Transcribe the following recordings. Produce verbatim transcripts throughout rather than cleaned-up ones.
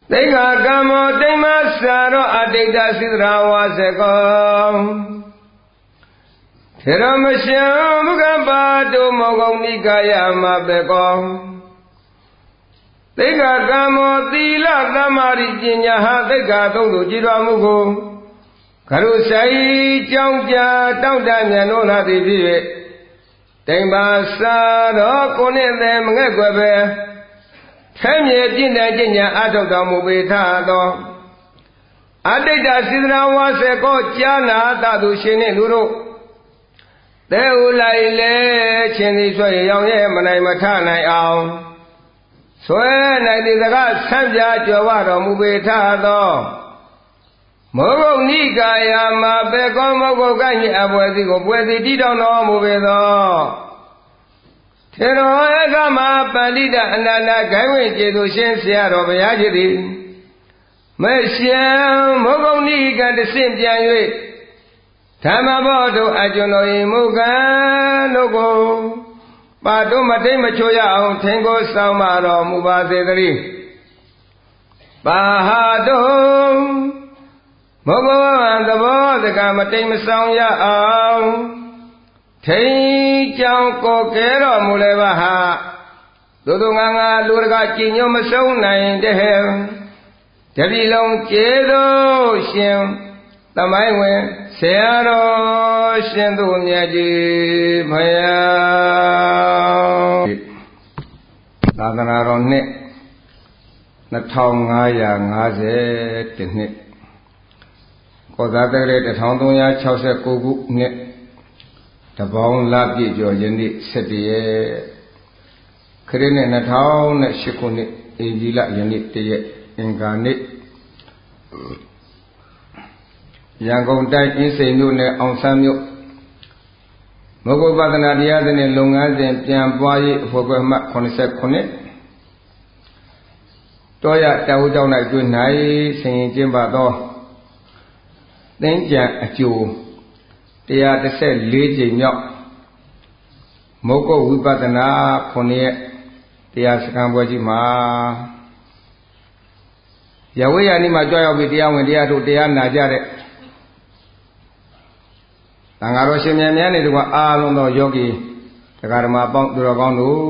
သိက္ခာကမ္မောတိမ္မစာရောအတိတ်တစိတ္တရာဝါစကောထေရမရှင်ဘုကပါတုမောဂုံနိကာယမဘေကောသိက္ခာကမ္မောသီလသမ္မာရိပညာဟာသိက္ခာသုံးသို့ကြည်တော်မူကိုခရုဆိုင်ကြောင်းကြတောက်တမြတ်လို့လာသည်ဖြစ်၍တိမ်ပါစာတော်ကိုနှင့်သည်မငဲ့ကွယ်ပဲထဲမြေပြည့်တဲ့ကျင့်ညာအထောက်တော်မူပေထသောအတိတ်တစိတ္တရာဝါစေကောကြာနာတသူရှင်နှင့်လူတို့သဲဥလိုက်လေချင်းသည်ဆွဲရောင်ရဲ့မနိုင်မထနိုင်အောင်ဆွဲနိုင်သည်စကားဆန့်ပြကြွယ်ဝတော်မူပေထသောမောဂုတ်နိကာယမှာဘေကောမောဂုတ်ကညအပွဲစီကိုပွဲစီတည်တော်တော်မူပေသောထေရောဧကမပန္တိတအနန္တဂိုင်းဝင်ကျေသူရှင်ဆရာတော်ဘုရားကြီးသည်မေရှင်မောဂုတ်နိကတဆင့်ပြန်၍ဓမ္မဘောတို့အကျွန်တော်၏မူကံတို့ကိုပါတို့မတိတ်မချိုရအောင်ထင်ကိုးဆောင်မတော်မူပါစေတည်းပါဟာတို့မောဂဝံသဘောတကမတိတ်မဆောင်ရအောင်ထိန်ကြောင်းကိုကဲတော်မူလေပါဟာသို့သောငါငါလူတကာကြည်ညိုမဆုံးနိုင်တဲ့တတိလုံးကျေသောရှင်သမိုင်းဝင်ဆရာတော်ရှင်သူမြတ်ကြီးဖယားသာသနာတော်နှစ်နှစ်ထောင်ငါးရာငါးဆယ်နှစ်ကောဇာတက္ကရာတစ်ထောင်သုံးရာခြောက်ဆယ်ကိုခုနှစ်တပေါင်းလပြည့်ကျော်ယနေ့၁၁ရက်ခရစ်နှစ်နှစ်ထောင်နဲ့၈ခုနှစ်အင်ဂျီလယနေ့တရက်အင်္ဂါနေ့ရန်ကုန်တိုင်းအင်းစိန်မြို့နယ်အောင်ဆန်းမြို့မဂ္ဂပဒနာတရားစဉ်နဲ့လုပ်ငန်းစဉ်ပြန်ပွားရေးအဖွဲ့ခွဲမှ၇၈တောရတဝုကျောင်း၌တွေ့၌ဆင်ရင်ကျင်းပသောသင်္ကြန်အကျိုးတရားတစ်ဆယ်လေးကြိမ်မြောက်မုဂ္ဂဝိပဿနာခုနှစ်ရက်တရားစခန်းပွဲကြီးမှာရဝေယနိမှာကြွရောက်ပြီးတရားဝင်တရားထုတ်တရားနာကြတဲ့သံဃာတော်ရှင်များများနေတကွာအားလုံးသောယောဂီတရားဓမ္မပေါင်းသူတော်ကောင်းတို့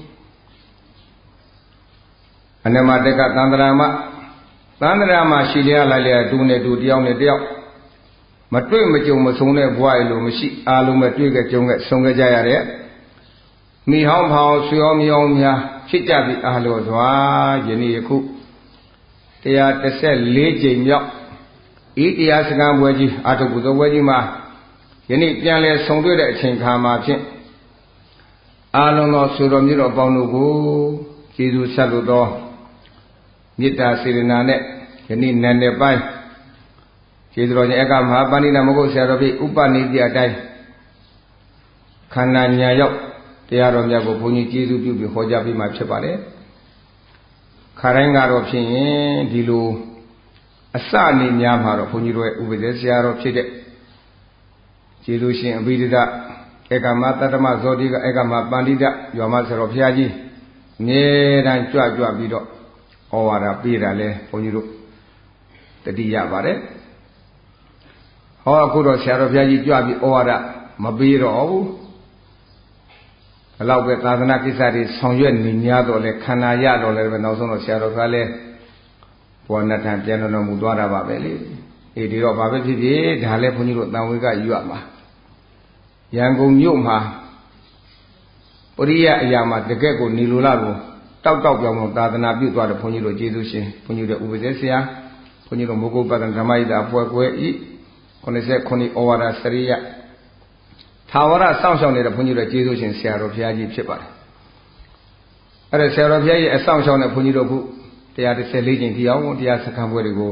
အနမတက္ကသန္တရာမသန္တရာမရှိလျာလိုက်လျာတူနဲ့တူတယောက်နဲ့တယောက်မတွေ့မကြုံမဆုံးတဲ့ဘဝရလို့မရှိအားလုံးပဲတွေ့ကြကြုံကြဆုံးကြကြရတဲ့မိဟောင်းဖောင်းဆွေရောမြောင်းများဖြစ်ကြပြီးအားလို့စွာယနေ့ယခုတရားတစ်ဆက်လေးကြိမ်မြောက်ဤတရားစကားပွဲကြီးအာထုပ်ပူဇော်ပွဲကြီးမှာယနေ့ပြန်လဲဆုံတွေ့တဲ့အချိန်ခါမှာဖြင့်အားလုံးသောဆွေတော်မျိုးတော်ပေါင်းတို့ကိုကျေးဇူးဆက်လို့သောမေတ္တာစေတနာနဲ့ယနေ့နန်းတဲ့ပိုင်းကျေးဇူးတော်ရှင်အကမဟာပဏိတမဂ္ဂဆရာတော်ဖြစ်ဥပနိတိအတိုင်းခန္ဓာညာရောက်တရားတော်များကိုဘုန်းကြီးကျေးဇူးပြုပြီးဟောကြားပေးမှဖြစ်ပါတယ်ခါတိုင်းကတော့ဖြစ်ရင်ဒီလိုအစနေများမှာတော့ဘုန်းကြီးတို့ရဲ့ဥပဒေဆရာတော်ဖြစ်တဲ့ကျေးဇူးရှင်အဘိဓိဒဧကမတတ္တမဇောတိကဧကမပန္တိတရွာမဆရာတော်ဘုရားကြီးအမြဲတမ်းကြွကြွပြီးတော့ဩဝါဒပေးတာလဲဘုန်းကြီးတို့တတိယပါတယ်ဟောအခုတော့ဆရာတော်ဘုရားကြီးကြွပြီးဩဝါဒမပေးတော့ဘူးဘလောက်ပဲသာသနာကိစ္စတွေဆောင်ရွက်နေများတော့လဲခန္ဓာရတော့လဲပဲနောက်ဆုံးတော့ဆရာတော်ကလည်းဘောနတန်ပြန်တော်မူသွားတာပါပဲလေအေးဒီတော့ဘာပဲဖြစ်ဖြစ်ဒါလည်းဘုန်းကြီးတို့တန်ဝေကယူရမှာရန်ကုန်မြို့မှာပရိယအရာမှာတကယ့်ကိုနေလိုလားကိုတောက်တောက်ပြောင်းပြောင်းသာသနာပြုသွားတဲ့ဘုန်းကြီးတို့ကျေးဇူးရှင်ဘုန်းကြီးတို့ဥပဒေဆရာဘုန်းကြီးတို့မဂ္ဂပဒနာဓမ္မယိတာပွဲကွယ်ဤခုနှစ်ဆက်ခုနှစ်ဩဝါဒစရိယသာဝရစောင့်ရှောက်နေတဲ့ဘုန်းကြီးတို့ကျေးဇူးရှင်ဆရာတော်ဘုရားကြီးဖြစ်ပါတယ်အဲ့ဒါဆရာတော်ဘုရားကြီးအဆောင်ရှောက်တဲ့ဘုန်းကြီးတို့ခုတရားတစ်ဆယ်လေးကျင့်ဒီအောင်တရားစခန်းပွဲတွေကို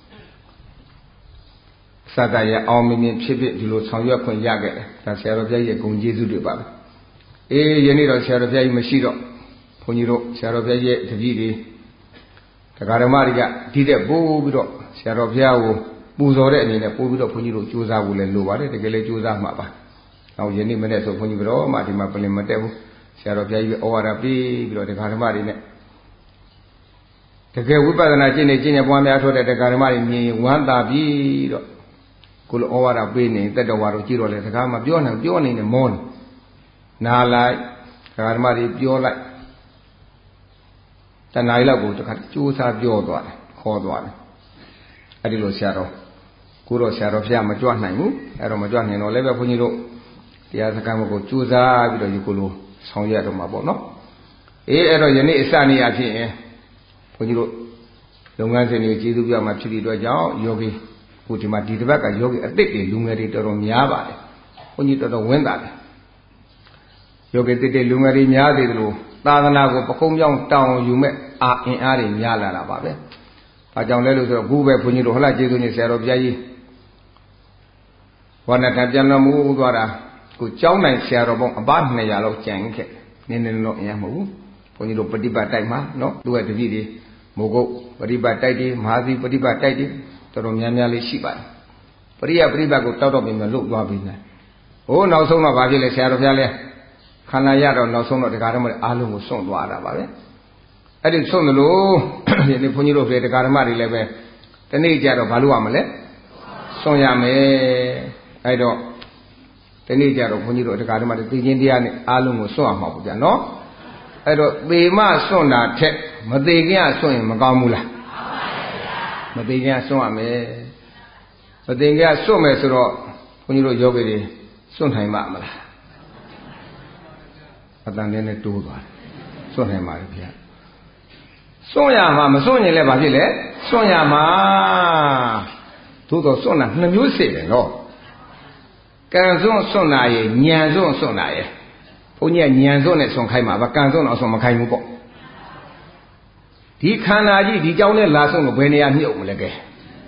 စသရအောင်မြင်မြင်ဖြစ်ဖြစ်ဒီလိုဆောင်ရွက်ခွင့်ရခဲ့တယ်ဒါဆရာတော်ဘုရားကြီးရဲ့ဂုဏ်ကျေးဇူးတွေပါပဲအေးယနေ့တော့ဆရာတော်ဘုရားကြီးမရှိတော့ဘုန်းကြီးတို့ဆရာတော်ဘုရားကြီးရဲ့တပည့်တွေတရားဓမ္မတွေကဒီတဲ့ပို့ပြီးတော့ဆရာတော်ဘုရားကိုပူဇော်တဲ့အနေနဲ့ပို့ပြီးတော့ဘုန်းကြီးတို့ကြိုးစားဖို့လည်းလိုပါတယ်တကယ်လည်းကြိုးစားမှာပါနောက်ယနေ့မနေ့ဆိုဘုန်းကြီးကတော့မှဒီမှာပြင်မတက်ဘူးဆရာတော်ဘုရားကြီးဩဝါဒပေးပြီးတော့တရားဓမ္မတွေနဲ့တကယ်ဝိပဿနာကျင့်နေကျင့်နေပွားများထုတ်တဲ့တရားဓမ္မတွေမြင်ဝမ်းသာပြီးတော့ကိုလိုဩဝါဒပေးနေတက်တော်ဝါတို့ကြည့်တော့လေတကားမပြောနိုင်ပြောနေနဲ့မောနေနားလိုက်တရားဓမ္မတွေပြောလိုက်တဏှာကြီးလောက်ကိုတခါကြိုးစားပြောသွားတယ်ခေါ်သွားတယ်အဲ့ဒီလိုဆရာတော်ကိုတော့ဆရာတော်ဖျားမကြွနိုင်ဘူးအဲ့တော့မကြွနိုင်တော့လည်းပဲဘုန်းကြီးတို့တရားစခန်းကိုကြိုးစားပြီးတော့ယူကိုလိုဆောင်ရတော့မှာပေါ့နော်အေးအဲ့တော့ယနေ့အစနေ့အဖြစ်ရင်ဘုန်းကြီးတို့လုပ်ငန်းစဉ်တွေကျေးဇူးပြမှာဖြစ်ပြီးတော့ကြောင့်ယောဂီခုဒီမှာဒီတစ်ပတ်ကယောဂီအသစ်တွေလူငယ်တွေတော်တော်များပါတယ်ဘုန်းကြီးတော်တော်ဝင်းတာတယ်ယောဂီတစ်တွေလူငယ်တွေများသေးတယ်လို့သာသနာကိုပကုံးပြောင်းတောင်းယူမဲ့အာအင်အားတွေများလာတာပါပဲဘာကြောင့်လဲလို့ဆိုတော့အခုပဲဘုန်းကြီးတို့ဟလာကျေးဇူးရှင်ဆရာတော်ဘုရားကြီးဝါနထပြန်တော်မူသွားတာကိုကျောင်းနိုင်ဆရာတော်ပေါင်းအပါနှစ်ရာလောက်ကြံခဲ့နည်းနည်းတော့အရင်မဟုတ်ဘူးဘုန်းကြီးတို့ပฏิပတ်တိုက်မှာနော်သူရဲ့တပည့်တွေမိုးကုတ်ပฏิပတ်တိုက်တွေမဟာသီပฏิပတ်တိုက်တွေတော်တော်များများလေးရှိပါတယ်ပရိယပฏิပတ်ကိုတောက်တော့ပြင်မယ်လို့သွားပြီးနေဟိုနောက်ဆုံးတော့ဘာဖြစ်လဲဆရာတော်ဘုရားလဲခန္ဓာရတော့နောက်ဆုံးတော့တရားဓမ္မတွေအားလုံးကိုစွန့်သွားတာပါပဲအဲ့ဒီစွန့်တယ်လို့ဒီနေ့ဘုန်းကြီးတို့ပြည်တရားဓမ္မတွေလည်းပဲတနေ့ကျတော့ဘာလို့ရမလဲစွန့်ရမယ်အဲ့တော့ဒီနေ့ကျတော့ဘုန်းကြီးတို့တရားဓမ္မတွေသိချင်းတရားနဲ့အားလုံးကိုစွန့်ရမှာပေါ့ဗျာနော်အဲ့တော့သေမစွန့်တာထက်မသေးခင်ကစွန့်ရင်မကောင်းဘူးလားမသေးခင်ကစွန့်ရမယ်မသေးခင်ကစွန့်မယ်ဆိုတော့ဘုန်းကြီးတို့ယောဂီတွေစွန့်နိုင်မှာမလားအတန်လေးနဲ့တိုးသွားတယ်စွန့်နိုင်ပါလေဗျာစွန့်ရမှာမစွန့်ရင်လည်းဘာဖြစ်လဲစွန့်ရမှာသို့တော့စွန့်တာနှစ်မျိုးစေတယ်နော်ကံစွန့်စွန့်တာရဲ့ညံစွန့်စွန့်တာရဲ့ဘုန်းကြီးကညံစွန့်နဲ့စွန့်ခိုင်းမှာပါကံစွန့်တော့စွန့်မခိုင်းဘူးပေါ့ဒီခန္ဓာကြီးဒီကြောင်းနဲ့လာစွန့်ကိုဘယ်နေရာမြုပ်မလဲကဲ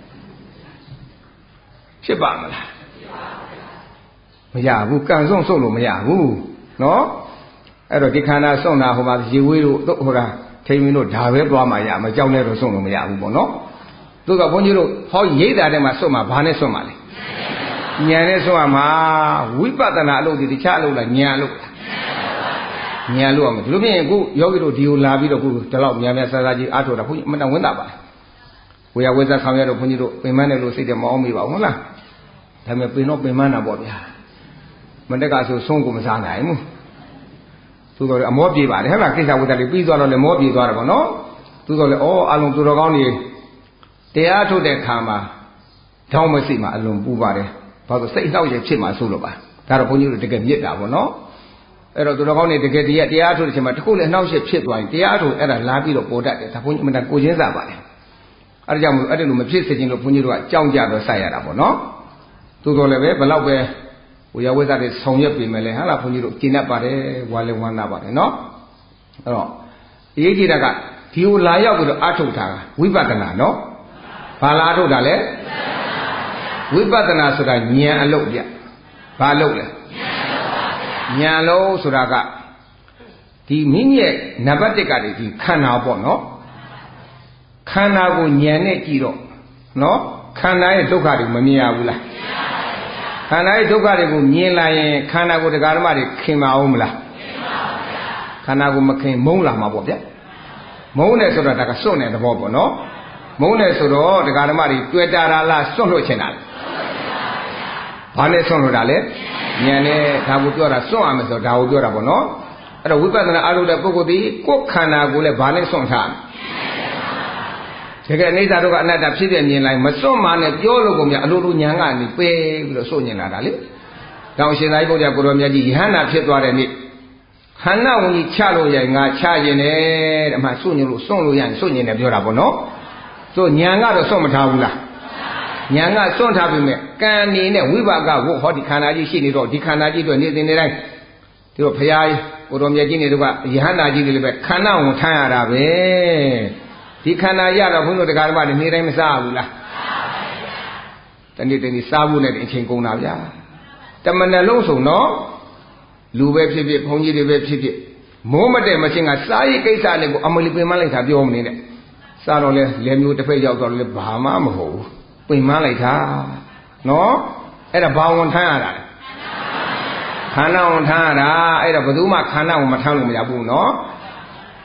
ဖြစ်ပါမလားမရဘူးကံစွန့်စွန့်လို့မရဘူးနော်အဲ့တော့ဒီခန္ဓာစွန့်တာဟိုမှာရေဝေးတို့ဟိုတာထိမင်းတို့ဒါပဲသွားမှရမကြောက်နဲ့တော့စွန့်လို့မရဘူးပေါ့နော်သို့တော့ဘုန်းကြီးတို့ဟောရိတ်တာထဲမှာစွန့်မှာဘာနဲ့စွန့်မှာလဲဉာဏ်နဲ့စွန့်ရမှာဝိပဿနာအလုပ်ဒီတခြားအလုပ်လားဉာဏ်အလုပ်ဉာဏ်လို့ရမှာဒီလိုဖြစ်ရင်အခုယောဂီတို့ဒီကိုလာပြီးတော့ခုဒီလောက်များများဆဆကြီးအားထုတ်တာဘုန်းကြီးအမှန်တန်ဝင်တာပါဝေယဝိဇ္ဇဆောင်ရတော့ဘုန်းကြီးတို့ပင်မနဲ့လို့စိတ်တယ်မအောင်မိပါဘူးဟုတ်လားဒါပေမဲ့ပင်တော့ပင်မနာပေါ့ဗျာမတက်ကဆိုဆုံးကိုမစားနိုင်ဘူးသူတော်လည်းအမောပြေပါတယ်ဟဲ့လားကိစ္စဝတ္တလေးပြီးသွားတော့လည်းမောပြေသွားတယ်ပေါ့နော်သူတော်လည်းဩအလုံးသူတော်ကောင်းတွေတရားထုတ်တဲ့ခါမှာတောင်းမစိတ်မှာအလုံးပူပါတယ်ဘာလို့စိတ်နှောက်ရဖြစ်မှာဆိုလို့ပါဒါတော့ဘုန်းကြီးတို့တကယ်မြစ်တာပေါ့နော်အဲ့တော့သူတော်ကောင်းတွေတကယ်တရားတရားထုတ်တဲ့အချိန်မှာတခုလည်းနှောက်ရဖြစ်သွားရင်တရားထုတ်အဲ့ဒါလာပြီးတော့ပေါ်တတ်တယ်ဒါဘုန်းကြီးအမှန်တန်ကိုချင်းစားပါတယ်အဲ့ဒါကြောင့်မို့အဲ့ဒါလိုမဖြစ်စေချင်လို့ဘုန်းကြီးတို့ကအကြောင်းကြတော့ဆက်ရတာပေါ့နော်သူတော်လည်းပဲဘယ်တော့ပဲဝေယဝိဇ္ဇတွေဆောင်ရွက်ပြင်မယ်လေဟာလားဘုန်းကြီးတို့ကျင့်တတ်ပါတယ်ဝါလည်းဝမ်းသာပါတယ်နော်အဲ့တော့အရေးကြီးတာကဒီကိုလာရောက်ပြီးတော့အထုတ်တာဝိပဿနာနော်ဘာလာအထုတ်တာလဲဝိပဿနာဆိုတာဉာဏ်အလုပ်ပြဘာအလုပ်လဲဉာဏ်အလုပ်ဆိုတာကဒီမိမိရဲ့နံပါတ်တစ်ကတည်းကဒီခန္ဓာပေါ့နော်ခန္ဓာကိုဉာဏ်နဲ့ကြည့်တော့နော်ခန္ဓာရဲ့ဒုက္ခတွေမမြင်ရဘူးလားခန္ဓာရဲ့ဒုက္ခတွေကိုမြင်လာရင်ခန္ဓာကိုတရားဓမ္မတွေခင်ပါအောင်မလားခင်ပါပါဗျာခန္ဓာကိုမခင်မုန်းလာမှာပေါ့ဗျာမုန်းတယ်ဆိုတော့ဒါကစွန့်တဲ့သဘောပေါ့နော်မုန်းတယ်ဆိုတော့တရားဓမ္မတွေတွေ့တာလားစွန့်လွတ်ချင်တာလေဘာနဲ့စွန့်လွတ်တာလဲဉာဏ်နဲ့ဒါကိုပြောတာစွန့်ရမယ်ဆိုတော့ဒါကိုပြောတာပေါ့နော်အဲ့တော့ဝိပဿနာအားထုတ်တဲ့ပုဂ္ဂိုလ်ဒီကိုယ်ခန္ဓာကိုလည်းဘာနဲ့စွန့်ထားတကယ်အနိစ္စဒုက္ခအနတ္တဖြစ်ပြမြင်လိုက်မစွန့်မှနဲ့ပြောလို့ကုန်မြအလိုလိုဉာဏ်ကနေပယ်ပြီးတော့စွန့်ညင်လာတာလေတောင်ရှင်သာရိပုတ္တရာကိုရောမြတ်ကြီးယဟန္တာဖြစ်သွားတဲ့နေ့ခန္ဓာဝင်ကြီးချလို့ရငါချရင်တယ်တဲ့အမှစွန့်ညင်လို့စွန့်လို့ရရင်စွန့်ညင်တယ်ပြောတာပေါ့နော်ဆိုဉာဏ်ကတော့စွန့်မထားဘူးလားဉာဏ်ကစွန့်ထားပြီမဲ့ကံနေနဲ့ဝိပါကဝတ်ဟောဒီခန္ဓာကြီးရှိနေတော့ဒီခန္ဓာကြီးအတွက်နေစဉ်နေတိုင်းဒီတော့ဘုရားကိုရောမြတ်ကြီးနေတော့ကယဟန္တာကြီးတွေလည်းပဲခန္ဓာဝင်ထမ်းရတာပဲဒီခန္ဓာရတော့ဘုန်းတို့တရားဓမ္မတွေနေတိုင်းမစားဘူးလားတနေ့တနေ့စားဖို့နဲ့အချိန်ကုန်တာဗျာတမဏလုံးစုံတော့လူပဲဖြစ်ဖြစ်ဘုန်းကြီးတွေပဲဖြစ်ဖြစ်မိုးမတဲ့မချင်းကစားရိတ်ကိစ္စလေးကိုအမလီပင်မလိုက်တာပြောမနေနဲ့စားတော့လဲလဲမျိုးတစ်ဖက်ရောက်တော့လဲဘာမှမဟုတ်ဘူးပင်မလိုက်တာနော်အဲ့ဒါဘာဝန်ထမ်းရတာလဲခန္ဓာဝန်ထမ်းရတာအဲ့ဒါဘယ်သူမှခန္ဓာကိုမထမ်းလို့မရဘူးနော်ဒီ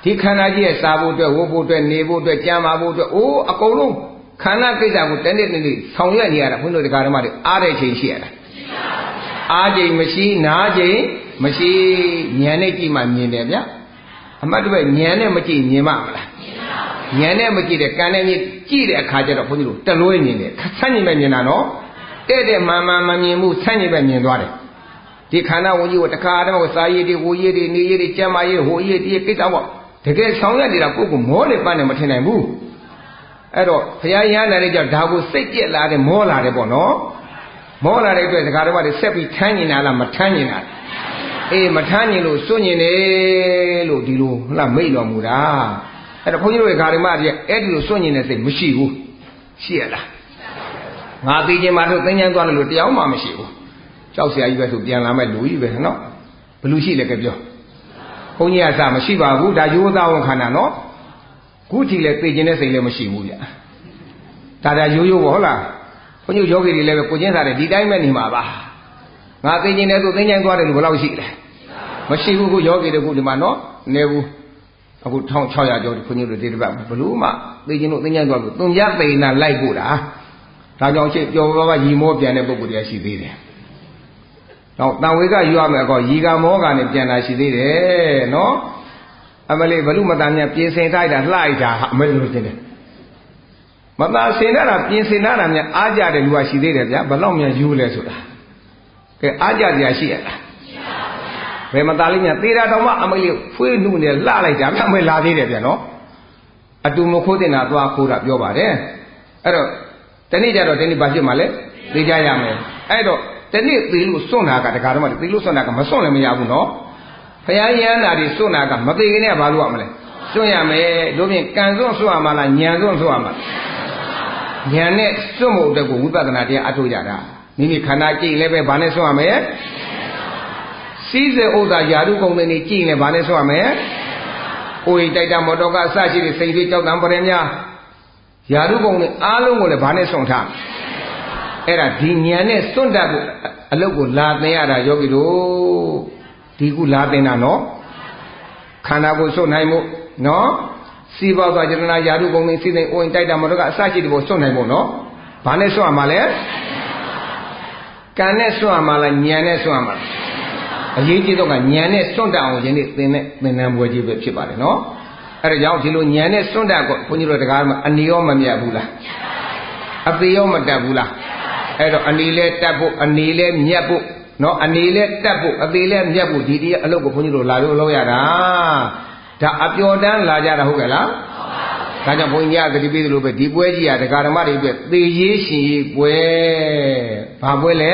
ဒီခန္ဓာကြီးရဲ့စားဖို့အတွက်ဝတ်ဖို့အတွက်နေဖို့အတွက်ကြံပါဖို့အတွက်အိုးအကုန်လုံးခန္ဓာကိစ္စကိုတနေ့တနေ့ဆောင်ရွက်နေရတာဘုန်းကြီးတို့တရားဓမ္မတွေအားတဲ့ချိန်ရှိရတာအားချိန်မရှိနားချိန်မရှိဉာဏ်နဲ့ကြည့်မှမြင်တယ်ဗျအမှတ်တမဲ့ဉာဏ်နဲ့မကြည့်မြင်မှာမလားဉာဏ်နဲ့မကြည့်တဲ့ကံနဲ့မြင်ကြည့်တဲ့အခါကျတော့ဘုန်းကြီးတို့တလွဲမြင်တယ်ဆန့်ကျင်ပဲမြင်တာနော်တဲ့တဲ့မှန်မှန်မမြင်ဘူးဆန့်ကျင်ပဲမြင်သွားတယ်ဒီခန္ဓာဝင်ကြီးကိုတခါတည်းကစားရည်တွေဟိုရည်တွေနေရည်တွေကြမ်းမာရည်ဟိုရည်တည်းကိစ္စပေါ့တကယ်ဆောင်ရွက်နေတာကိုယ့်ကိုမောနေပန်းနေမထင်နိုင်ဘူးအဲ့တော့ဘုရားရဟန်းတဲ့ကြောင့်ဒါကိုစိတ်ကြက်လာတယ်မောလာတယ်ပေါ့နော်မောလာတဲ့အတွက်ဒကာတော်ကဆက်ပြီးထမ်းညင်တာလားမထမ်းညင်တာအေးမထမ်းညင်လို့စွန့်ညင်တယ်လို့ဒီလိုဟုတ်လားမိတ်တော်မူတာအဲ့တော့ဘုန်းကြီးတို့ဒကာတော်မကြီးအဲ့ဒီလိုစွန့်ညင်တဲ့စိတ်မရှိဘူးရှိရလားငါသိချင်းမှတို့သင်္ချမ်းသွားတယ်လို့တရားမှမရှိဘူးကြောက်เสียကြီးပဲဆိုပြန်လာမဲ့လူကြီးပဲနော်ဘလူရှိလဲကြပြောဘုန်းကြီးကစမရှိပါဘူးဒါရိုးသားဝန်ခန္ဓာနော်ခုကြည့်လဲသိချင်းတဲ့စိတ်လည်းမရှိဘူးဗျဒါဒါရိုးရိုးပေါ့ဟုတ်လားဘုန်းကြီးယောဂီတွေလည်းပဲကိုချင်းစားတယ်ဒီတိုင်းပဲနေမှာပါငါသိချင်းတဲ့ဆိုသင်္ချမ်းသွားတယ်လို့ဘယ်လောက်ရှိလဲမရှိဘူးခုယောဂီတွေကဒီမှာနော်နေဘူးအခုတစ်ထောင်ခြောက်ရာကျော်ဘုန်းကြီးတို့ဒီတစ်ပတ်ဘလို့မှသိချင်းတို့သင်္ချမ်းသွားလို့သွန်ပြသိနာလိုက်ဖို့တာဒါကြောင့်ချင်းပျော်ပါပါရီမောပြန်တဲ့ပုဂ္ဂိုလ်တွေရှိသေးတယ်တော့တန်ဝေကယူရမယ်အကောရီကမောကနဲ့ပြန်လာရှိသေးတယ်နော်အမလေးဘလူမတန်မြပြင်ဆင်ထားတာလှိုက်တာအမလေးလို့တင်တယ်မသာဆင်တာပြင်ဆင်တာများအားကြတဲ့လူကရှိသေးတယ်ဗျာဘလောက်များယူလဲဆိုတာကဲအားကြစရာရှိရလားဘယ်မသားလေးများသေတာတောင်မှအမလေးဖွေးနှုနေလှလိုက်တာဗျအမလာသေးတယ်ဗျာနော်အတူမခိုးတင်တာသွားခိုးတာပြောပါတယ်အဲ့တော့တနေ့ကျတော့တနေ့ဘာဖြစ်မှာလဲသိကြရမယ်အဲ့တော့တနေ့သေလို့စွန့်တာကတခါတော့မှသေလို့စွန့်တာကမစွန့်လည်းမရဘူးနော်ဘုရားရဟန္တာတွေစွန့်တာကမသေခင်နဲ့ဘာလို့ရမလဲစွန့်ရမယ်တို့ဖြင့်ကံစွန့်စွန့်ရမှာလားဉာဏ်စွန့်စွန့်ရမှာဉာဏ်နဲ့စွန့်ဖို့အတွက်ကိုဝိပဿနာတရားအထုတ်ကြတာမိမိခန္ဓာကြည့်လည်းပဲဘာနဲ့စွန့်ရမယ်စီးစေဥစ္စာယာရုကုန်တွေကြည့်လည်းဘာနဲ့စွန့်ရမယ်အိုးတိုက်တာမော်တော်ကအစရှိတဲ့စိတ်တွေကြောက်တံပရဲများယာရုကုန်တွေအားလုံးကိုလည်းဘာနဲ့စွန့်ထားအဲ့ဒါဒီဉာဏ်နဲ့စွန့်တတ်ဖို့အလုပ်ကိုလာသင်ရတာယောဂီတို့ဒီခုလာသင်တာနော်ခန္ဓာကိုစွန့်နိုင်မှုနော်စီးပွားသွားစေတနာယာရုကုန်တွေစီးစိမ်အိုးတိုက်တာမော်တော်ကအစရှိတဲ့ကိုစွန့်နိုင်ဖို့နော်ဘာနဲ့စွန့်ရမှာလဲကံနဲ့စွန့်ရမှာလားဉာဏ်နဲ့စွန့်ရမှာလားအရေးကြီးတော့ကဉာဏ်နဲ့စွန့်တတ်အောင်ယနေ့သင်တဲ့သင်္นานပွဲကြီးပဲဖြစ်ပါတယ်နော်အဲ့ဒါကြောင့်ဒီလိုဉာဏ်နဲ့စွန့်တတ်ကိုဘုန်းကြီးတို့တရားမှာအနေရောမမြတ်ဘူးလားအသေးရောမတတ်ဘူးလားအဲ့တော့အနေလဲတတ်ဖို့အနေလဲမြတ်ဖို့နော်အနေလဲတတ်ဖို့အသေးလဲမြတ်ဖို့ဒီတရားအလုပ်ကိုဘုန်းကြီးတို့လာလို့လုပ်ရတာဒါအပျော်တန်းလာကြတာဟုတ်ကဲ့လားဒါကြောင့်ဘုန်းကြီးကတတိပိသလိုပဲဒီပွဲကြီးကဒကာဓမ္မတွေအတွက်သေရေးရှင်ရေးပွဲဘာပွဲလဲ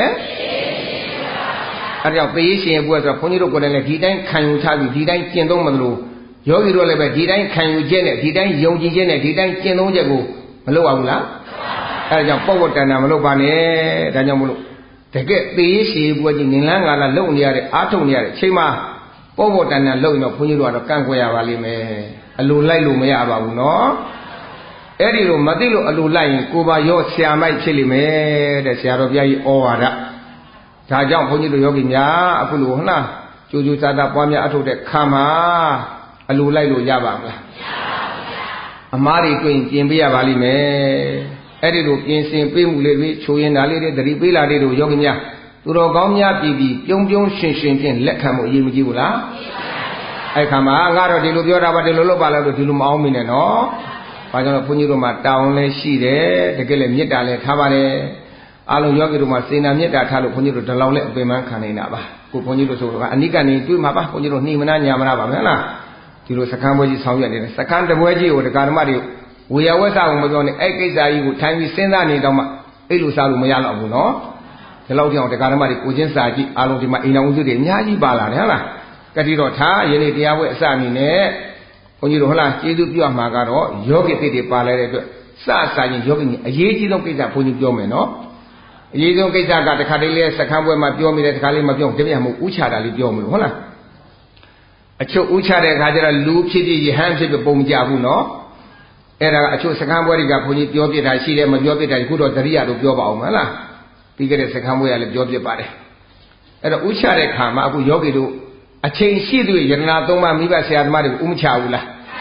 အဲ့ကြောင့်သေရေးရှင်ရေးပွဲဆိုတော့ဘုန်းကြီးတို့ကိုယ်တိုင်လည်းဒီတိုင်းခံယူထားပြီးဒီတိုင်းကျင့်သုံးမလို့ယောဂီတို့လည်းပဲဒီတိုင်းခံယူခြင်းနဲ့ဒီတိုင်းယုံကြည်ခြင်းနဲ့ဒီတိုင်းကျင့်သုံးချက်ကိုမလုပ်အောင်လားအဲဒါကြောင့်ပောဝတ္တနာမလုပ်ပါနဲ့ဒါကြောင့်မလို့တကယ်သေရေးရှည်ပွဲကြီးနင်လန်းကလာလုံနေရတဲ့အာထုံနေရတဲ့အချိန်မှာပောဝတ္တနာလုံရင်တော့ဘုန်းကြီးတို့ကတော့ကန့်ကွက်ရပါလိမ့်မယ်အလိုလိုက်လို့မရပါဘူးနော်အဲ့ဒီလိုမသိလို့အလိုလိုက်ရင်ကိုပါရောဆရာမိုက်ဖြစ်လိမ့်မယ်တဲ့ဆရာတော်ဘုရားကြီးဩဝါဒဒါကြောင့်ဘုန်းကြီးတို့ယောဂီများအခုလိုဟလားကြိုးကြိုးစားစားပွားများအထုတ်တဲ့ခါမှာအလိုလိုက်လို့ရပါမလားမရပါဘူးဗျာအမားတွေတွေ့ရင်ပြင်ပေးရပါလိမ့်မယ်အဲ့ဒီလိုပြင်ဆင်ပေးမှုလေးတွေချိုးရင်ဒါလေးတွေသတိပေးလာတဲ့တို့ယောဂီများသူတော်ကောင်းများပြည်ပြီးပြုံးပြုံးရှင်ရှင်ဖြင့်လက်ခံမှုအရေးမကြီးဘူးလားအဲ့ခါမှာငါတော့ဒီလိုပြောတာပါဒီလိုလုပ်ပါလားလို့ဒီလိုမအောင်မင်းနဲ့နော်ဘာကြောင့်လဲဘုန်းကြီးတို့မှာတောင်းလဲရှိတယ်တကယ်လည်းမေတ္တာလည်းထားပါတယ်အားလုံးယောဂီတို့မှာစေနာမေတ္တာထားလို့ဘုန်းကြီးတို့ဒီလောက်နဲ့အပင်ပန်းခံနေတာပါကိုဘုန်းကြီးတို့ဆိုတော့အနိကနေတွေ့မှာပါဘုန်းကြီးတို့နှိမနာညာမနာပါမလားဒီလိုစကံပွဲကြီးဆောင်ရွက်နေတယ်စကံတပွဲကြီးကိုဒကာဓမ္မတွေဝေယဝက်ဆောင်မပြောနဲ့အဲ့ကိစ္စကြီးကိုထိုင်ပြီးစဉ်းစားနေတော့မှအဲ့လိုစားလို့မရတော့ဘူးနော်ဒီလောက်ကြောင့်ဒကာဓမ္မတွေကိုချင်းစာကြည့်အားလုံးဒီမှာအိမ်တော်ဦးစုတွေအများကြီးပါလာတယ်ဟုတ်လားကတိတော့ထားယနေ့တရားပွဲအစအနေနဲ့ဘုန်းကြီးတို့ဟုတ်လားကျေးဇူးပြုမှာကတော့ယောဂီတိတွေပါလာတဲ့အတွက်စစချင်းယောဂီကြီးအရေးကြီးဆုံးကိစ္စဘုန်းကြီးပြောမယ်နော်အရေးဆုံးကိစ္စကတခါတည်းလေးစကံပွဲမှာပြောမိတယ်တခါလေးမပြောတပြည့်မဟုတ်ဥချတာလေးပြောမလို့ဟုတ်လားအချို့ဥချတဲ့အခါကျတော့လူဖြစ်ဖြစ်ယဟန်ဖြစ်ဖြစ်ပုံမကြဘူးနော်အဲ့ဒါအချို့စကံပွဲတွေကဘုန်းကြီးပြောပြတာရှိတယ်မပြောပြတာခုတော့တရိယာတို့ပြောပါအောင်မလားပြီးခဲ့တဲ့စကံပွဲကလည်းပြောပြပါတယ်အဲ့တော့ဥချတဲ့ခါမှာအခုယောဂီတို့အချိန်ရှိသူယတနာသုံးပါးမိဘဆရာသမားတွေကိုဥမချဘူးလား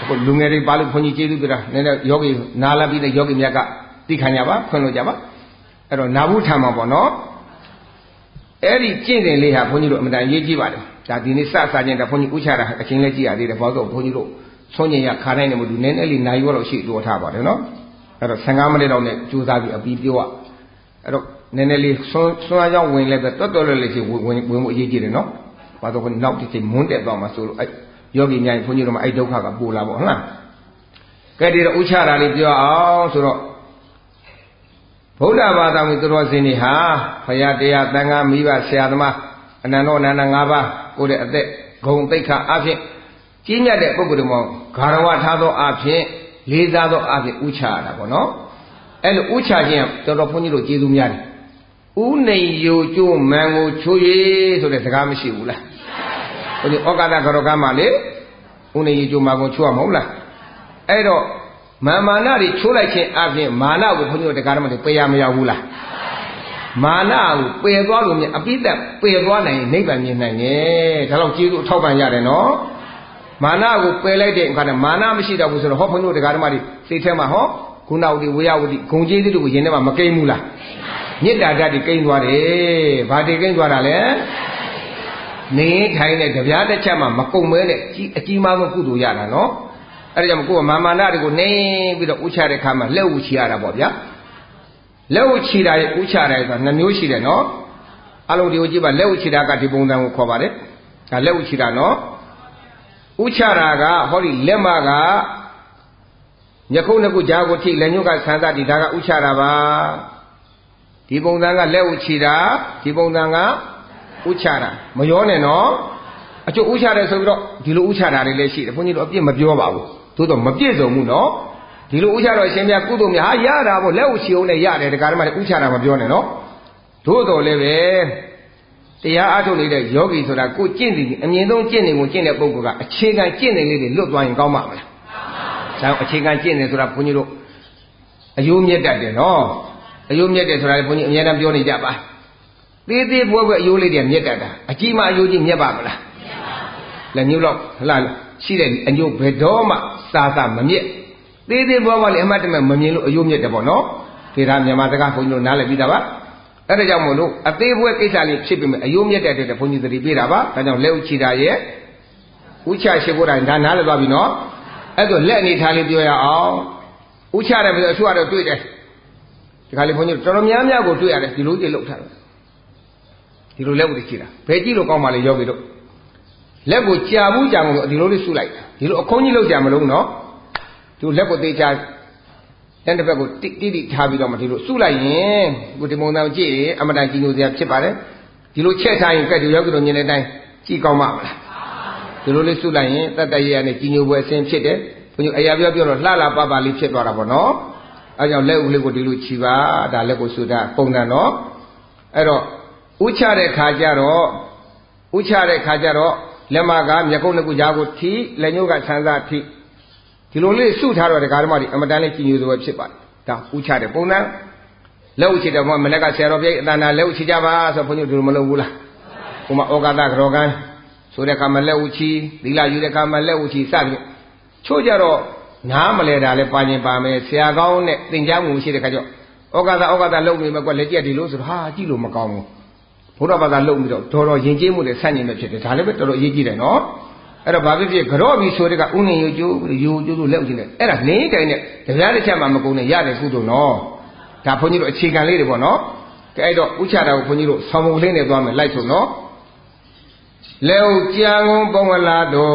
လူငယ်တွေပါလို့ခွန်ကြီးကျေးဇူးပြုတာနည်းနည်းယောဂီနာလာပြီးတဲ့ယောဂီမြတ်ကသိခံကြပါခွင့်လို့ကြပါအဲ့တော့နာဘူးထံမှာပေါ့နော်အဲ့ဒီကျင့်စဉ်လေးဟာဘုန်းကြီးတို့အမှန်တန်ရေးကြည့်ပါတယ်ဒါဒီနေ့စစချင်းတဘုန်းကြီးဥချတာအချင်းလေးကြည့်ရသေးတယ်ဘာလို့ဘုန်းကြီးတို့ဆုံးညင်ရခါတိုင်းနေမလို့နည်းနည်းလေးနိုင်ရောတော့ရှိတော်ထားပါတယ်နော်အဲ့တော့ဆယ်ငါးမိနစ်လောက်နဲ့ကြိုးစားပြီးအပြီးပြောရအဲ့တော့နည်းနည်းလေးဆွမ်းဆွမ်းရောက်ဝင်လဲပဲတော်တော်လေးလေးချင်းဝင်ဝင်မှုအရေးကြီးတယ်နော်ဘာလို့ခေါနောက်တစ်ချိန်မွန်းတက်သွားမှာဆိုလို့အဲ့ယောဂီများဘုန်းကြီးတို့မှအဲ့ဒုက္ခကပူလာပေါ့ဟုတ်လားကဲဒီတော့ဥချတာလေးပြောအောင်ဆိုတော့ဗုဒ္ဓဘာသာဝင်သူတော်စင်တွေဟာဘုရားတရားသံဃာမိဘဆရာသမားအနန္တောအနန္တ၅ပါးကိုယ်တဲ့အသက်ဂုဏ်သိက္ခာအဖြစ်ကြီးမြတ်တဲ့ပုဂ္ဂိုလ်တွေမှာဂါရဝထားသောအဖြစ်လေးစားသောအဖြစ်ဥချရတာပေါ့နော်အဲ့လိုဥချခြင်းတော်တော်ဘုန်းကြီးတို့ကျေးဇူးများတယ်ဥနေယိုကျိုးမန်ကိုချိုးရဆိုတဲ့စကားမရှိဘူးလားဘုန်းကြီးဩကာသကရောကမှာလေဥနေယိုကျိုးမန်ကိုချိုးရမဟုတ်လားအဲ့တော့မာမာနတွေချိုးလိုက်ခြင်းအပြင်မာနကိုဘုန်းကြီးတို့တရားဓမ္မတွေပယ်ရမရဘူးလားမာနကိုပယ်သွားလို့မြင်အပိသက်ပယ်သွားနိုင်ရင်နိဗ္ဗာန်မြင်နိုင်တယ်ဒါတော့ကျေးဇူးအထောက်ပံ့ရတယ်နော်မာနကိုပယ်လိုက်တဲ့အခါကျမာနမရှိတော့ဘူးဆိုတော့ဟောဘုန်းကြီးတို့တရားဓမ္မတွေစိတ်ထဲမှာဟောကုဏဝတိဝေယဝတိဂုံကျေးဇူးတို့ရင်ထဲမှာမကိန်းဘူးလားမေတ္တာဓာတ်တွေကိန်းသွားတယ်ဘာတွေကိန်းသွားတာလဲနေထိုင်တဲ့ကြပြားတစ်ချက်မှမကုံမဲနဲ့အကြီးမားဆုံးကုသိုလ်ရတာနော်အဲ့ဒါကြောင့်ကိုယ်ကမာမာနတွေကိုနေပြီးတော့ဥချတဲ့ခါမှာလက်ဥချရတာပေါ့ဗျာလက်ဥချတာရဲ့ဥချတာရဲ့ဆိုတာနှစ်မျိုးရှိတယ်နော်အလုံးဒီကိုကြည့်ပါလက်ဥချတာကဒီပုံစံကိုခေါ်ပါတယ်ဒါလက်ဥချတာနော်ဥချတာကဟောဒီလက်မကညခုနှစ်ခုကြားကိုထိလက်ညှိုးကဆန်းစားဒီဒါကဥချတာပါဒီပုံစံကလက်ဥချတာဒီပုံစံကဥချတာမရောနဲ့နော်အကျိုးဥချတယ်ဆိုပြီးတော့ဒီလိုဥချတာတွေလည်းရှိတယ်ဘုန်းကြီးတို့အပြစ်မပြောပါဘူးသို့တော့မပြည့်စုံဘူးနော်ဒီလိုဥချတော့ရှင်မြတ်ကုသိုလ်များဟာရတာပေါ့လက်ဥချအောင်နဲ့ရတယ်တခါတည်းမှဥချတာမပြောနဲ့နော်သို့တော်လည်းပဲတရားအားထုတ်နေတဲ့ယောဂီဆိုတာကိုကျင့်စီအမြင်ဆုံးကျင့်နေကိုကျင့်တဲ့ပုဂ္ဂိုလ်ကအခြေခံကျင့်နေလေးတွေလွတ်သွားရင်ကောင်းပါမလားဒါအခြေခံကျင့်နေဆိုတာဘုန်းကြီးတို့အယိုးမြတ်တတ်တယ်နော်အယိုးမြတ်တယ်ဆိုတာဘုန်းကြီးအများအားပြောနေကြပါသေးသေးပွဲပွဲအယိုးလေးတွေမြတ်တတ်တာအကြီးမှအယိုးကြီးမြတ်ပါမလားလက်ညှိုးတော့ဟလာရှိတဲ့အညို့ဘယ်တော့မှစာစာမမြက်သေးသေးဘောဘောလေးအမှတ်တမဲ့မမြင်လို့အယိုးမြက်တယ်ပေါ့နော်ဒီဒါမြန်မာစကားဘုန်းကြီးတို့နားလည်ပြီးသားပါအဲ့ဒါကြောင့်မို့လို့အသေးပွဲကိစ္စလေးဖြစ်ပြီးမှအယိုးမြက်တဲ့အတွက်ဘုန်းကြီးသတိပေးတာပါဒါကြောင့်လက်ဥချီတာရဲ့ဥချရှိဖို့တိုင်းဒါနားလည်သွားပြီနော်အဲ့တော့လက်အနေထားလေးပြောရအောင်ဥချတယ်ပြီးတော့အချို့ကတော့တွေ့တယ်ဒီခါလေးဘုန်းကြီးတို့တော်တော်များများကိုတွေ့ရတယ်ဒီလိုကြည့်လောက်ထားတယ်ဒီလိုလက်ဥချီတာဘယ်ကြည့်လို့ကောင်းပါလဲယောဂီတို့လက်ကိုကြာဘူးကြာမှုဒီလိုလေးဆုလိုက်ဒီလိုအခုံးကြီးလောက်ကြာမလို့နော်ဒီလက်ကိုသေးချာတဲ့တစ်ဖက်ကိုတိတိထားပြီးတော့မှဒီလိုဆုလိုက်ရင်ကိုဒီမုံသားကြည့်ရင်အမတန်ကြီးညိုစရာဖြစ်ပါတယ်ဒီလိုချက်ထားရင်ကဲဒီယောဂီတို့မြင်တဲ့အတိုင်းကြည့်ကောင်းပါမလားဒီလိုလေးဆုလိုက်ရင်တတ်တရရနဲ့ကြီးညိုပွဲအဆင်းဖြစ်တယ်ဘုန်းကြီးအရာပြောပြောတော့လှလှပပလေးဖြစ်သွားတာပေါ့နော်အဲကြောင့်လက်ဥလေးကိုဒီလိုခြီပါဒါလက်ကိုဆုတာပုံစံနော်အဲ့တော့ဥချတဲ့ခါကျတော့ဥချတဲ့ခါကျတော့လက်မကမျက်ကုံးနှစ်ခုကြားကိုထိလက်ညှိုးကဆန်းစားထိဒီလိုလေးစုထားတော့ဒကာဓမ္မတွေအမတန်လေးကြည်ညိုစွာဖြစ်ပါတယ်ဒါဥချတဲ့ပုံစံလက်ဥချတဲ့ဘုရားမနေ့ကဆရာတော်ပြိအတန်တာလက်ဥချကြပါဆိုဘုန်းကြီးတို့မလုပ်ဘူးလားဟိုမှာဩကာသကရောကံဆိုတဲ့ခါမှာလက်ဥချသီလယူတဲ့ခါမှာလက်ဥချစသည်ချို့ကြတော့နားမလဲတာလဲပါခြင်းပါမယ်ဆရာကောင်းနဲ့သင်ကြားမှုရှိတဲ့ခါကျဩကာသဩကာသလုပ်နေမှာကွလက်ကြက်ဒီလို့ဆိုတော့ဟာကြည့်လို့မကောင်းဘူးဘုရားဘာသာလုံပြီးတော့တော်တော်ယဉ်ကျေးမှုတွေဆန့်ကျင်ပဲဖြစ်တယ်ဒါလည်းပဲတော်တော်အရေးကြီးတယ်နော်အဲ့တော့ဘာဖြစ်ဖြစ်ကြော့ပြီးဆိုတဲ့ကဥနေယူကျိုးယူကျိုးလို့လက်ဥချင်းတယ်အဲ့ဒါနေတိုင်းနဲ့တရားတစ်ချက်မှမကုန်နဲ့ရတယ်ကုသိုလ်နော်ဒါဘုန်းကြီးတို့အခြေခံလေးတွေပေါ့နော်ကဲအဲ့တော့ဥချတာကိုဘုန်းကြီးတို့ဆောင်းပုံလေးနဲ့သွားမယ်လိုက်ဆိုနော်လက်ဥကြာငုံပုံဝလာတို့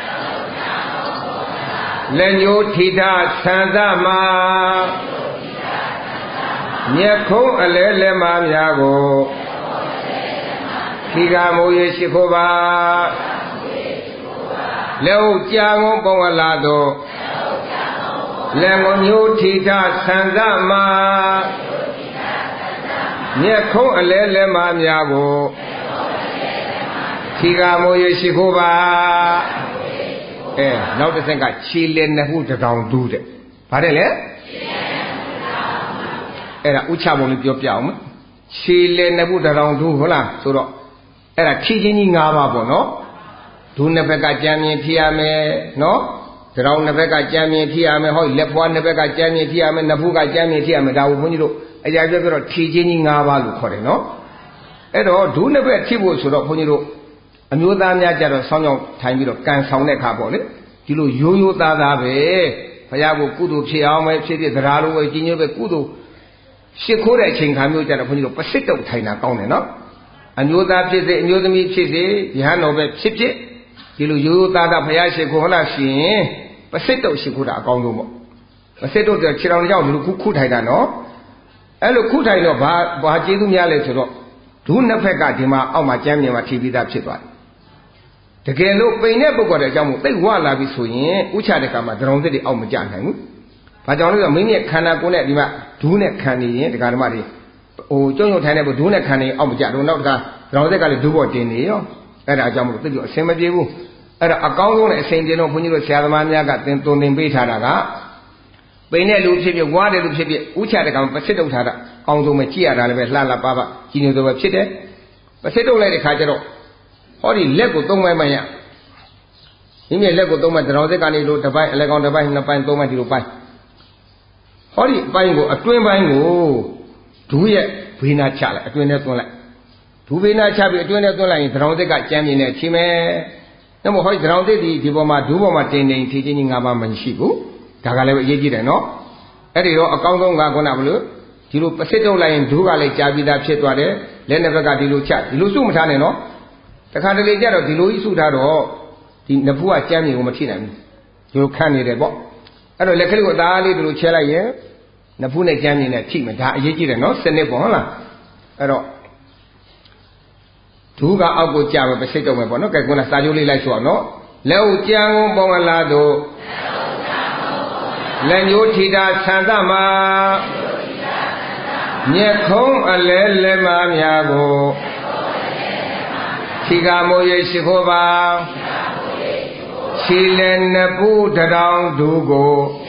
လက်ညိုးထိတာဆန်းသမှာမျက်ခုံးအလဲလဲမများကိုဒီကမိုးရရှိခိုးပါလက်ဥကြာငုံပုံဝလာတို့လက်ငုံမျိုးထိတာဆန်းသမှာမျက်ခုံးအလဲလဲမများကိုဒီကမိုးရရှိခိုးပါအဲနောက်တစ်ဆင့်ကခြေလက်နှစ်ခုတောင်တူးတဲ့ဗါတယ်လေအဲ့ဒါဥချပုံလေးပြောပြအောင်မခြေလက်နှစ်ခုတောင်တူးဟုတ်လားဆိုတော့အဲ့ဒါဖြည့်ချင်းကြီး၅ပါးပေါ့နော်ဒုနှစ်ဘက်ကကြံမြင်ဖြည့်ရမယ်နော် Drown the Becca Jammy Tiame Hoy, left one the Becca Jammy Tiame, Nabuga Jammy Tiame, Dawu, a Jagger teaching Navalu Corino. Edo, do never Tibu Sudo, a new Danya Sono time you can sound a carbon. Tilu Yu Dadabe, Payabu Kudu, Chiama, City, the Ralu, Geneva Kudu. She could have changed her music upon you, Pacific China County, no? And you that is the new meat city, the Hanover Chipchip, Tilu Yu Dada Payashi Kohana, she, Pacific, she could have gone no more. Pacific, the Chiran Luku Kutaino, Elo Kutaino, Bahajidu Yale. Do not forget him out my jammy my T V that chip. The girl pay never got a jam, they want to be swinging, which had come at drowned the Almajan. But only a minute can I go at the Duna Canny, the Garamari. Oh, John Tanner, Duna Canny, Almajan, not got drowned the do what they need. And I jump to the same as you. At a gong and Saint Dino, when you were Salamania got them to name Betaraga. Payne Lucia, water Lucia, which had come Pacific Tara. Onto Machia, Lala Baba, Gino the Webchite, but say don't let it catch it up. Hori Lego don't my maya. He may Lego don't my Drozecani to buy a leg on the buying the pine Toma to buy. Hori Bango, a twin bango, two yet, Pina Chala, a twin one like. Two Pina Chabi, a twin one like Drozeca Jammy and Chime. No more Hoi Dronze, the Diboma, Duboma, teaching about Manshibu, Tagala Yegi, no? Eddie, a count on Gagonablu. Tilu Pacific line, Dugale, Jabida Chetware, Lenavaga Dilu Chat, Dilusum Taneno, the Candle Jaro, Dilu Sudaro, the Napua Jammy Umatinam. You can't eat a box. I don't let you Dali to Chela ye, Napuna Jammy and a team, and Yajira, no, Senebola. I don't. Tuga Ago Java Pacific, no, Gaguna Sajuli like so, no. Leo Jango Bongalado, Lenyo Tida Santama. Nyekong alele mamiago Chigamo yeshikoba Chilen nebu dadang dugo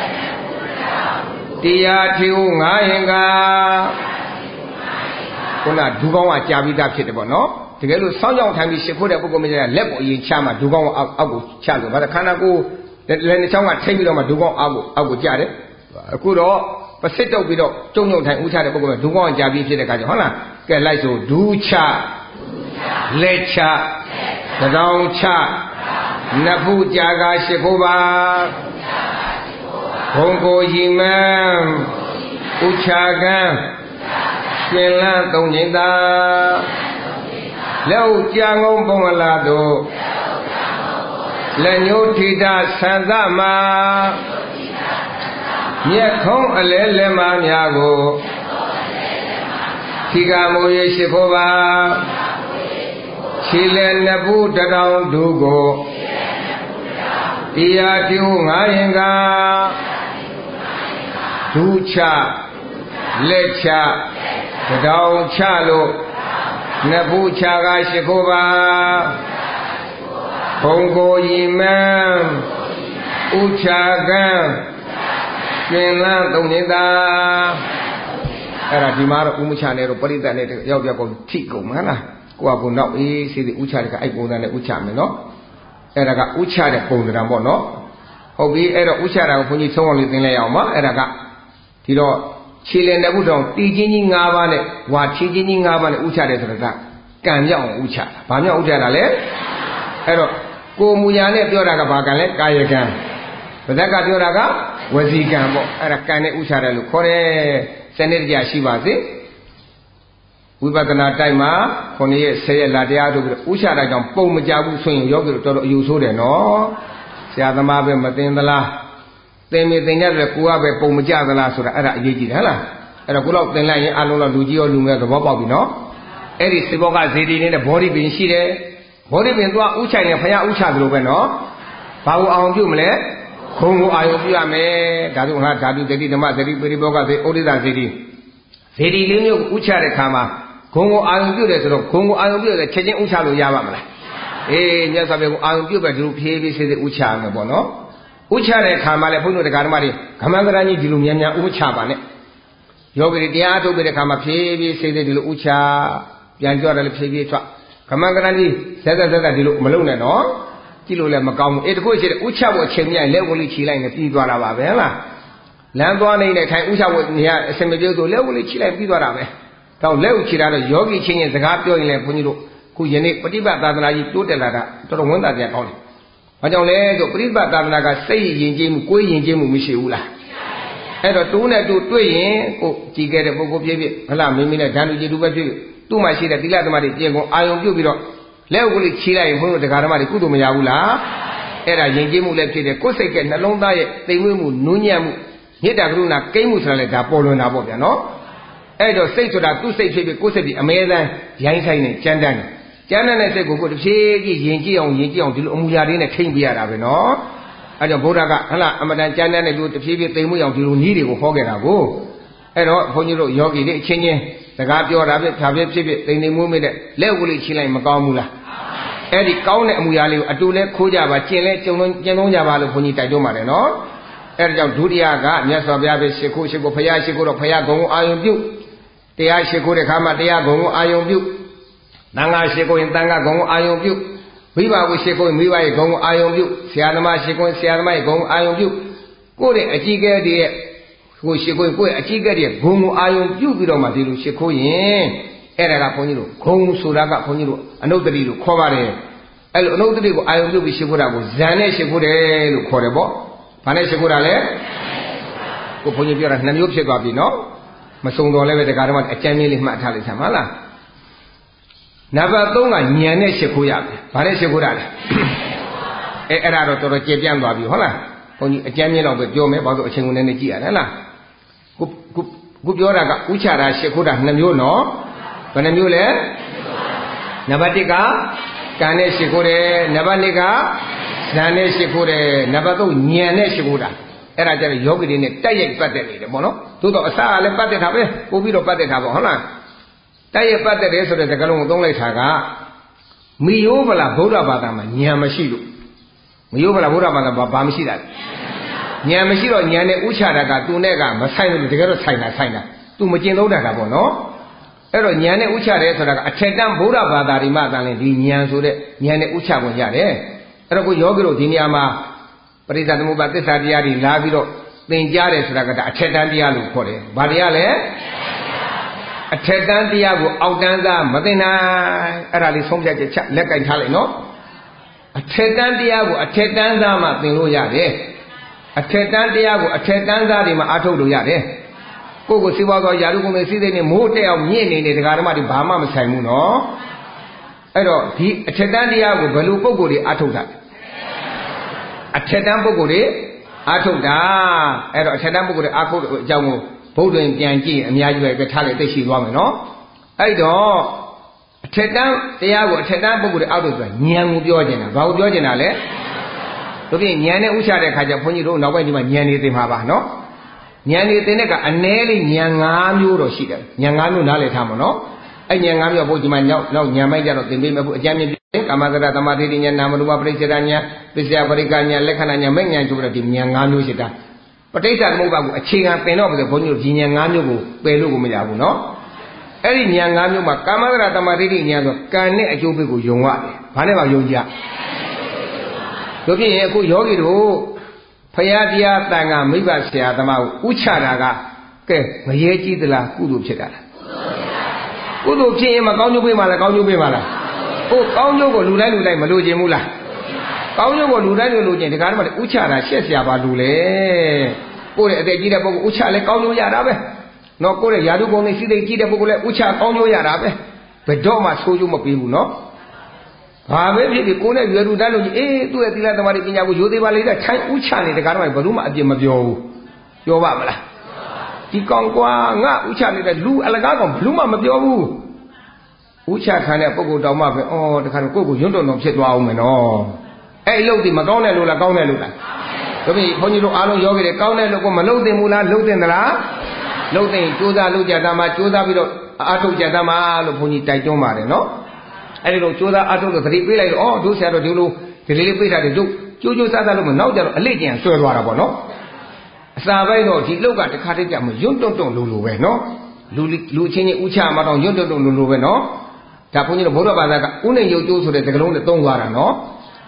Tia tiu ngayenga Kuna dugong wa jabida phitebo no Tike lo sawyang tham pi shikho de pukkol maya let ko ayin cha ma dugong wa aw ko cha lo ba khana ko le ni chong ka thai pi lo ma dugong aw ko aw ko cha de aku do Pacific pi do chong nyong thai u cha de pukkol ma dugong ja pi phit de ka ja hola ke lai so du cha le cha dadang cha nabu ja ga shikho ba Gong ko yiman u cha gan Xuyên lan tông nhịn ta Lêu cha ngôn bông là đồ Là nhô thị ta sản gia mà Nhẹ không ở lễ lễ mà nhà gồ Thì gà mô yê sĩ khô ba Chỉ lên nè bù trà đào đủ gồ Thì à tiêu ngã yên gà Đủ cha Lê cha Dadao cha lo Nabu cha ga shikho ba Hong ko yiman U cha gan Xuyên lan tông nhịn taအဲ့ဒါဒီမှာတော့ဥမချနဲ့တော့ပရိသတ်နဲ့ရောက်ရောက်ကိုထိကုန်မှာလားကိုကကိုနောက်အေးစီစီဥချတဲ့ကအဲ့ပုံစံနဲ့ဥချမယ်နော်အဲ့ဒါကဥချတဲ့ပုံစံပေါ့နော်ဟုတ်ပြီအဲ့တော့ဥချတာကိုဘုန်းကြီးသုံးအောင်လေးသင်လိုက်အောင်ပါအဲ့ဒါကဒီတော့ခြေလည်နှစ်ခုတောင်တီချင်းကြီး၅ပါးနဲ့ဝါခြေချင်းကြီး၅ပါးနဲ့ဥချတယ်ဆိုတာကကံမြောက်အောင်ဥချတာဘာမြောက်ဥချတာလဲအဲ့တော့ကိုမူညာနဲ့ပြောတာကဘာကံလဲကာယကံဗဒက်ကပြောတာကဝစီကံပေါ့အဲ့ဒါကံနဲ့ဥချတယ်လို့ခေါ်တယ်စနစ်တရားရှိပါစေဝိပဿနာတိုက်မှာခုနှစ်ရက်ဆယ်ရက်လာတရားတို့ပြီးဥချတာကြောင့်ပုံမကြဘူးဆိုရင်ယောဂီတို့တော်တော်အယူဆိုးတယ်နော်ဆရာသမားပဲမသိသလားသင်မြင်သင်ရတယ်ကိုကပဲပုံမကြသလားဆိုတာအဲ့ဒါအရေးကြီးတယ်ဟလားအဲ့တော့ကိုတော့သင်လိုက်ရင်အလုံးတော့လူကြီးရောလူငယ်သဘောပေါက်ပြီနော်အဲ့ဒီစေဘောကဇေဒီနေတဲ့ဘောဓိပင်ရှိတယ်ဘောဓိပင်သွားဥချိုင်နေဖရာဥချသလိုပဲနော်ဘာကိုအောင်ပြုမလဲခုံကိုအာယုပြုရမယ်ဓာတုဟာဓာတုဇေဒီဓမ္မဇေဒီပရိဘောကဇေဩဒိသဇေဒီဇေဒီလေးမျိုးဥချတဲ့ခါမှာခုံကိုအာယုပြုတယ်ဆိုတော့ခုံကိုအာယုပြုတယ်ချက်ချင်းဥချလို့ရပါမလားအေးမြတ်စွာဘုရားကိုအာယုပြုပဲဒီလိုဖြည်းဖြည်းစေစေဥချရမယ်ပေါ့နော်ဥချတဲ့ခါမှာလည်းဘုန်းတော်တရားဓမ္မတွေဂမန္တရကြီးဒီလိုများများဥချပါနဲ့ယောဂီတွေတရားထုတ်တဲ့ခါမှာဖြည်းဖြည်းစေစေဒီလိုဥချပြန်ကြွတယ်လည်းဖြည်းဖြည်းထွက်ဂမန္တရကြီးဇက်ဇက်ဇက်ဒီလိုမလုပ်နဲ့နော်ကြည့်လို့လည်းမကောင်းဘူးအေးတခုရှိတယ်ဥချဖို့အချိန်မြိုင်လက်ဝင်လေးခြိလိုက်နေပြီးသွားတာပါပဲဟလားလမ်းသွားနေတဲ့ထိုင်ဥချဖို့နေရာအစင်မပြေဆိုလက်ဝင်လေးခြိလိုက်ပြီးသွားတာပဲတော့လက်ကိုခြိတာတော့ယောဂီချင်းချင်းစကားပြောရင်လည်းဘုန်းကြီးတို့ခုယနေ့ပฏิပတ်သာသနာကြီးတိုးတက်လာတာတော်တော်ဝန်တာပြန်ကောင်းတယ်။ဘာကြောင့်လဲဆိုပฏิပတ်သာသနာကစိတ်ယဉ်ကျေးမှုကိုယ်ယဉ်ကျေးမှုမရှိဘူးလား။အဲ့တော့တူးနဲ့တူတွေ့ရင်ကိုကြည်ခဲ့တဲ့ပုဂ္ဂိုလ်ဖြစ်ဖြစ်ဟလားမင်းမင်းနဲ့ဓာတုကြည်တူပဲဖြစ်ဖြစ်သူ့မှာရှိတဲ့သီလသမားတွေပြင်ကုန်အာယုံပြုတ်ပြီးတော့လက်ကိုလေးခြိလိုက်ရင်ဘုန်းကြီးတို့တရားဓမ္မတွေကုသိုလ်မရဘူးလား။အဲ့ဒါယဉ်ကျေးမှုလည်းဖြစ်တယ်ကိုယ်စိတ်ကနှလုံးသားရဲ့တိမ်မွေးမှုနူးညံ့မှုမေတ္တာကရုဏာကိမ်းမှုဆိုတာလည်းဒါပေါ်လွင်တာပေါ့ဗျာနော်။အဲ့တော့စိတ်ဆိုတာသူ့စိတ်ဖြစ်ဖြစ်ကိုယ်စိတ်ပြီးအမဲသန်းရိုင်းဆိုင်နေကြမ်းတမ်းတယ်ကျမ်းတဲ့စိတ်ကိုကိုတစ်ဖြည်းဖြည်းယဉ်ကြည်အောင်ယဉ်ကြည်အောင်ဒီလိုအမူအရာလေးနဲ့ထိမ့်ပြရတာပဲနော်အဲကြောင့်ဘုရားကဟလာအမတန်ကျမ်းတဲ့လူတစ်ဖြည်းဖြည်းသိမ်မွေ့အောင်ဒီလိုနည်းတွေကိုဟောခဲ့တာကိုအဲ့တော့ဘုန်းကြီးတို့ယောဂီတွေအချင်းချင်းစကားပြောတာဖြစ်ဖြာဖြစ်ဖြစ်ဖြစ်သိမ်သိမ်မွေ့မွေ့တဲ့လက်ကိုလေးချိလိုက်မကောင်းဘူးလားအဲ့ဒီကောင်းတဲ့အမူအရာလေးကိုအတူလဲခိုးကြပါကျင်လဲကျုံလုံးကျင်လုံးကြပါလို့ဘုန်းကြီးတိုက်တွန်းပါတယ်နော်အဲ့ဒါကြောင့်ဒုတိယကမြတ်စွာဘုရားပဲရှ िख ိုးရှ िख ိုးဘုရားရှ िख ိုးတော့ဘုရားဂုံကိုအာယုံပြုတရားရှ िख ိုးတဲ့ခါမှာတရားဂုံကိုအာယုံပြုတန်ခါရှိကိုရင်တန်ခါဂုံအာယုံပြုမိဘကိုရှိကိုရင်မိဘရဲ့ဂုံအာယုံပြုဆရာသမားရှိကိုရင်ဆရာသမားရဲ့ဂုံအာယုံပြုကိုယ့်ရဲ့အကြီးကဲတည်းရဲ့ကိုရှိကိုရင်ကိုယ့်ရဲ့အကြီးကဲတည်းရဲ့ဂုံကိုအာယုံပြုပြီးတော့မှဒီလိုရှိခိုးရင်အဲ့ဒါကဘုန်းကြီးတို့ဂုံဆိုတာကဘုန်းကြီးတို့အနုတ္တိလို့ခေါ်ပါတယ်အဲ့လိုအနုတ္တိကိုအာယုံပြုပြီးရှိခိုးတာကိုဇန်နဲ့ရှိခိုးတယ်လို့ခေါ်တယ်ပေါ့ဘာနဲ့ရှိခိုးတာလဲကိုဘုန်းကြီးပြောတာနှစ်မျိုးဖြစ်သွားပြီနော်မစုံတော်လည်းပဲတရားဓမ္မအကျဉ်းလေးမှတ်ထားလိုက်ဆံမလားနံပါတ်သုံးကဉာဏ်နဲ့ရှ िख ိုးရမယ်။ဘာနဲ့ရှ िख ိုးတာလဲ။အဲအဲ့ဒါတော့တော်တော်ကျေပြန့်သွားပြီဟုတ်လား။ဘုန်းကြီးအကျမ်းမြင့်တော့ပဲပြောမယ်ဘာလို့အချိန်ကုန်နေကြည့်ရတယ်လား။ခုခုခုပြောတာကဥချတာရှ िख ိုးတာနှစ်မျိုးနော်။ဘယ်နှမျိုးလဲ။နံပါတ်တစ်ကကံနဲ့ရှ िख ိုးတယ်။နံပါတ်နှစ်ကဇန်နဲ့ရှ िख ိုးတယ်။နံပါတ်သုံးဉာဏ်နဲ့ရှ िख ိုးတာ။အဲ့ဒါကြတဲ့ယောဂီတွေနဲ့တိုက်ရိုက်ပတ်သက်နေတယ်ပေါ့နော်။သို့တော့အစကလည်းပတ်သက်တာပဲပို့ပြီးတော့ပတ်သက်တာပေါ့ဟုတ်လား။တိုက်ရပတ်သက်တယ်ဆိုတဲ့စကားလုံးကိုသုံးလိုက်တာကမိယောဗလာဗုဒ္ဓဘာသာမှာဉာဏ်မရှိလို့မိယောဗလာဗုဒ္ဓဘာသာဘာမရှိတာဉာဏ်မရှိတော့ဉာဏ်နဲ့ဥချတာကသူနဲ့ကမဆိုင်ဘူးတကယ်တော့ဆိုင်တာဆိုင်တာသူမကျင်သုံးတာတာပေါ့နော်အဲ့တော့ဉာဏ်နဲ့ဥချတယ်ဆိုတာကအထက်တန်းဗုဒ္ဓဘာသာဒီမှသာလဲဒီဉာဏ်ဆိုတဲ့ဉာဏ်နဲ့ဥချခွင့်ရတယ်အဲ့တော့ကိုယောဂီတို့ဒီနေရာမှာပရိစ္ဆေသမုပ္ပါသစ္စာတရားတွေလာပြီးတော့သင်ကြားတယ်ဆိုတာကဒါအထက်တန်းတရားလို့ခေါ်တယ်ဘာတရားလဲအထက်တန်းတရားကိုအောက်တန်းသားမသိနိုင်အဲ့ဒါလေးဆုံးဖြတ်ချက်ချလက်ကင်ထားလိုက်နော်အထက်တန်းတရားကိုအထက်တန်းသားမှသင်လို့ရတယ်အထက်တန်းတရားကိုအထက်တန်းသားတွေမှအားထုတ်လို့ရတယ်ကိုယ့်ကိုစိတ်ပွားသောယာရုကုန်တွေစိတ်စိတ်နဲ့မိုးတက်အောင်မြင့်နေတဲ့ဒကာဓမ္မတွေဘာမှမဆိုင်ဘူးနော်အဲ့တော့ဒီအထက်တန်းတရားကိုဘယ်လိုပုံကိုယ်တွေအားထုတ်တာအထက်တန်းပုံကိုယ်တွေအားထုတ်တာအဲ့တော့အထက်တန်းပုံကိုယ်တွေအားထုတ်တဲ့အကြောင်းကိုဘုဒ္ဓရင်ပြန်ကြည့်အများကြီးပဲထားလိုက်သိရှိသွားမယ်နော်အဲ့တော့အထက်တန်းတရားကိုအထက်တန်းပုဂ္ဂိုလ်တွေအောက်လို့ဆိုတာဉာဏ်ကိုပြောကျင်တာဘာကိုပြောကျင်တာလဲတို့ပြင်ဉာဏ်နဲ့ဥချတဲ့ခါကျဘုန်းကြီးတို့နောက်ပိုင်းဒီမှာဉာဏ်နေသိမှာပါနော်ဉာဏ်နေသိတဲ့ကအနည်းလေးဉာဏ်၅မျိုးတော့ရှိတယ်ဉာဏ်၅မျိုးနားလည်ထားမှာနော်အဲ့ဉာဏ်၅မျိုးဘုန်းကြီးမှာနောက်နောက်ဉာဏ်မိုက်ကြတော့သင်ပေးမယ်ဘုအကျဉ်းမြင်ကာမဂရသမာဓိဉာဏ်နာမရူပပရိစ္ဆေဒဉာဏ်ပစ္စယပရိက္ခဉာဏ်လက္ခဏာဉာဏ်မဲ့ဉာဏ်ဆိုပြီးတော့ဒီဉာဏ်၅မျိုးရှိတာပဋိစ္စသမုပ္ပါကိုအခြေခံပင်တော့ဘယ်လိုဘုန်းကြီးတို့ဒီဉာဏ်၅မျိုးကိုပယ်လို့ကိုမရဘူးနော်အဲ့ဒီဉာဏ်၅မျိုးမှာကာမဂရသမာဓိဉာဏ်ဆိုကံနဲ့အကျိုးပေးကိုယုံရတယ်ဘာနဲ့မှယုံကြတို့ဖြစ်ရင်အခုယောဂီတို့ဖရာတရားတန်ခါမိဘဆရာသမားကိုဥချတာကကဲမရေကြည့်သလားကုသိုလ်ဖြစ်တာလားကုသိုလ်ဖြစ်ရင်မကောင်းကျိုးပေးပါလားကောင်းကျိုးပေးပါလားဟုတ်ကောင်းကျိုးကိုလူတိုင်းလူတိုင်းမလိုချင်ဘူးလားကောင်းကျိုးကိုလူတိုင်းလိုချင်ဒီကားတော့ဥချတာရှက်ဆရာပါလူလေကိုယ့်ရဲ့အသက်ကြီးတဲ့ပုဂ္ဂိုလ်ဥချလဲကောင်းကျိုးရတာပဲနော်ကိုယ့်ရဲ့ယာတုကုန်နဲ့စိတ်သိကြီးတဲ့ပုဂ္ဂိုလ်လဲဥချကောင်းကျိုးရတာပဲဘယ်တော့မှဆိုးကျိုးမပေးဘူးနော်ဘာပဲဖြစ်ဖြစ်ကိုယ်နဲ့ရွယ်လူတန်းလို့ကြီးအေးသူ့ရဲ့သီလသမာဓိပညာကိုရိုသေပါလေတဲ့ထိုင်ဥချနေဒီကားတော့ဘယ်သူမှအပြစ်မပြောဘူးပြောပါမလားဒီကောင်ကွာငါဥချနေတဲ့လူအလကားကောင်ဘယ်သူမှမပြောဘူးဥချခံတဲ့ပုဂ္ဂိုလ်တောင်မှပဲအော်တခါတော့ကိုယ့်ကိုယွန်းတုံတုံဖြစ်သွားအောင်မယ်နော်အဲ့လို့ဒီမကောင်းတဲ့လို့လားကောင်းတဲ့လို့လားဒါပေမဲ့ဘုန်းကြီးတို့အားလုံးယောဂီတွေကောင်းတဲ့လို့ကိုမလုံသင်ဘူးလားလုံသင်သလားလုံသင်ကြိုးစားလုပ်ကြတာမှကြိုးစားပြီးတော့အားထုတ်ကြတာမှလို့ဘုန်းကြီးတိုက်တွန်းပါတယ်နော်အဲ့ဒီလိုကြိုးစားအားထုတ်လို့သတိပေးလိုက်တော့အော်တို့ဆရာတော်ဒီလိုဒီလေးလေးပေးတာတွေတို့ကြိုးကြိုးစားစားလို့မနောက်ကြတော့အလေးကျန်ဆွဲသွားတာပေါ့နော်အစာပိုင်းတော့ဒီလောက်ကတစ်ခါတည်းကြမယွန်းတုံတုံလိုလိုပဲနော်လူလူချင်းချင်းဥချမှာတော့ယွန်းတုံတုံလိုလိုပဲနော်ဒါဘုန်းကြီးတို့ဘုရားဘာသာကဥနေရုပ်ကျိုးဆိုတဲ့သကလုံးနဲ့သုံးသွားတာနော်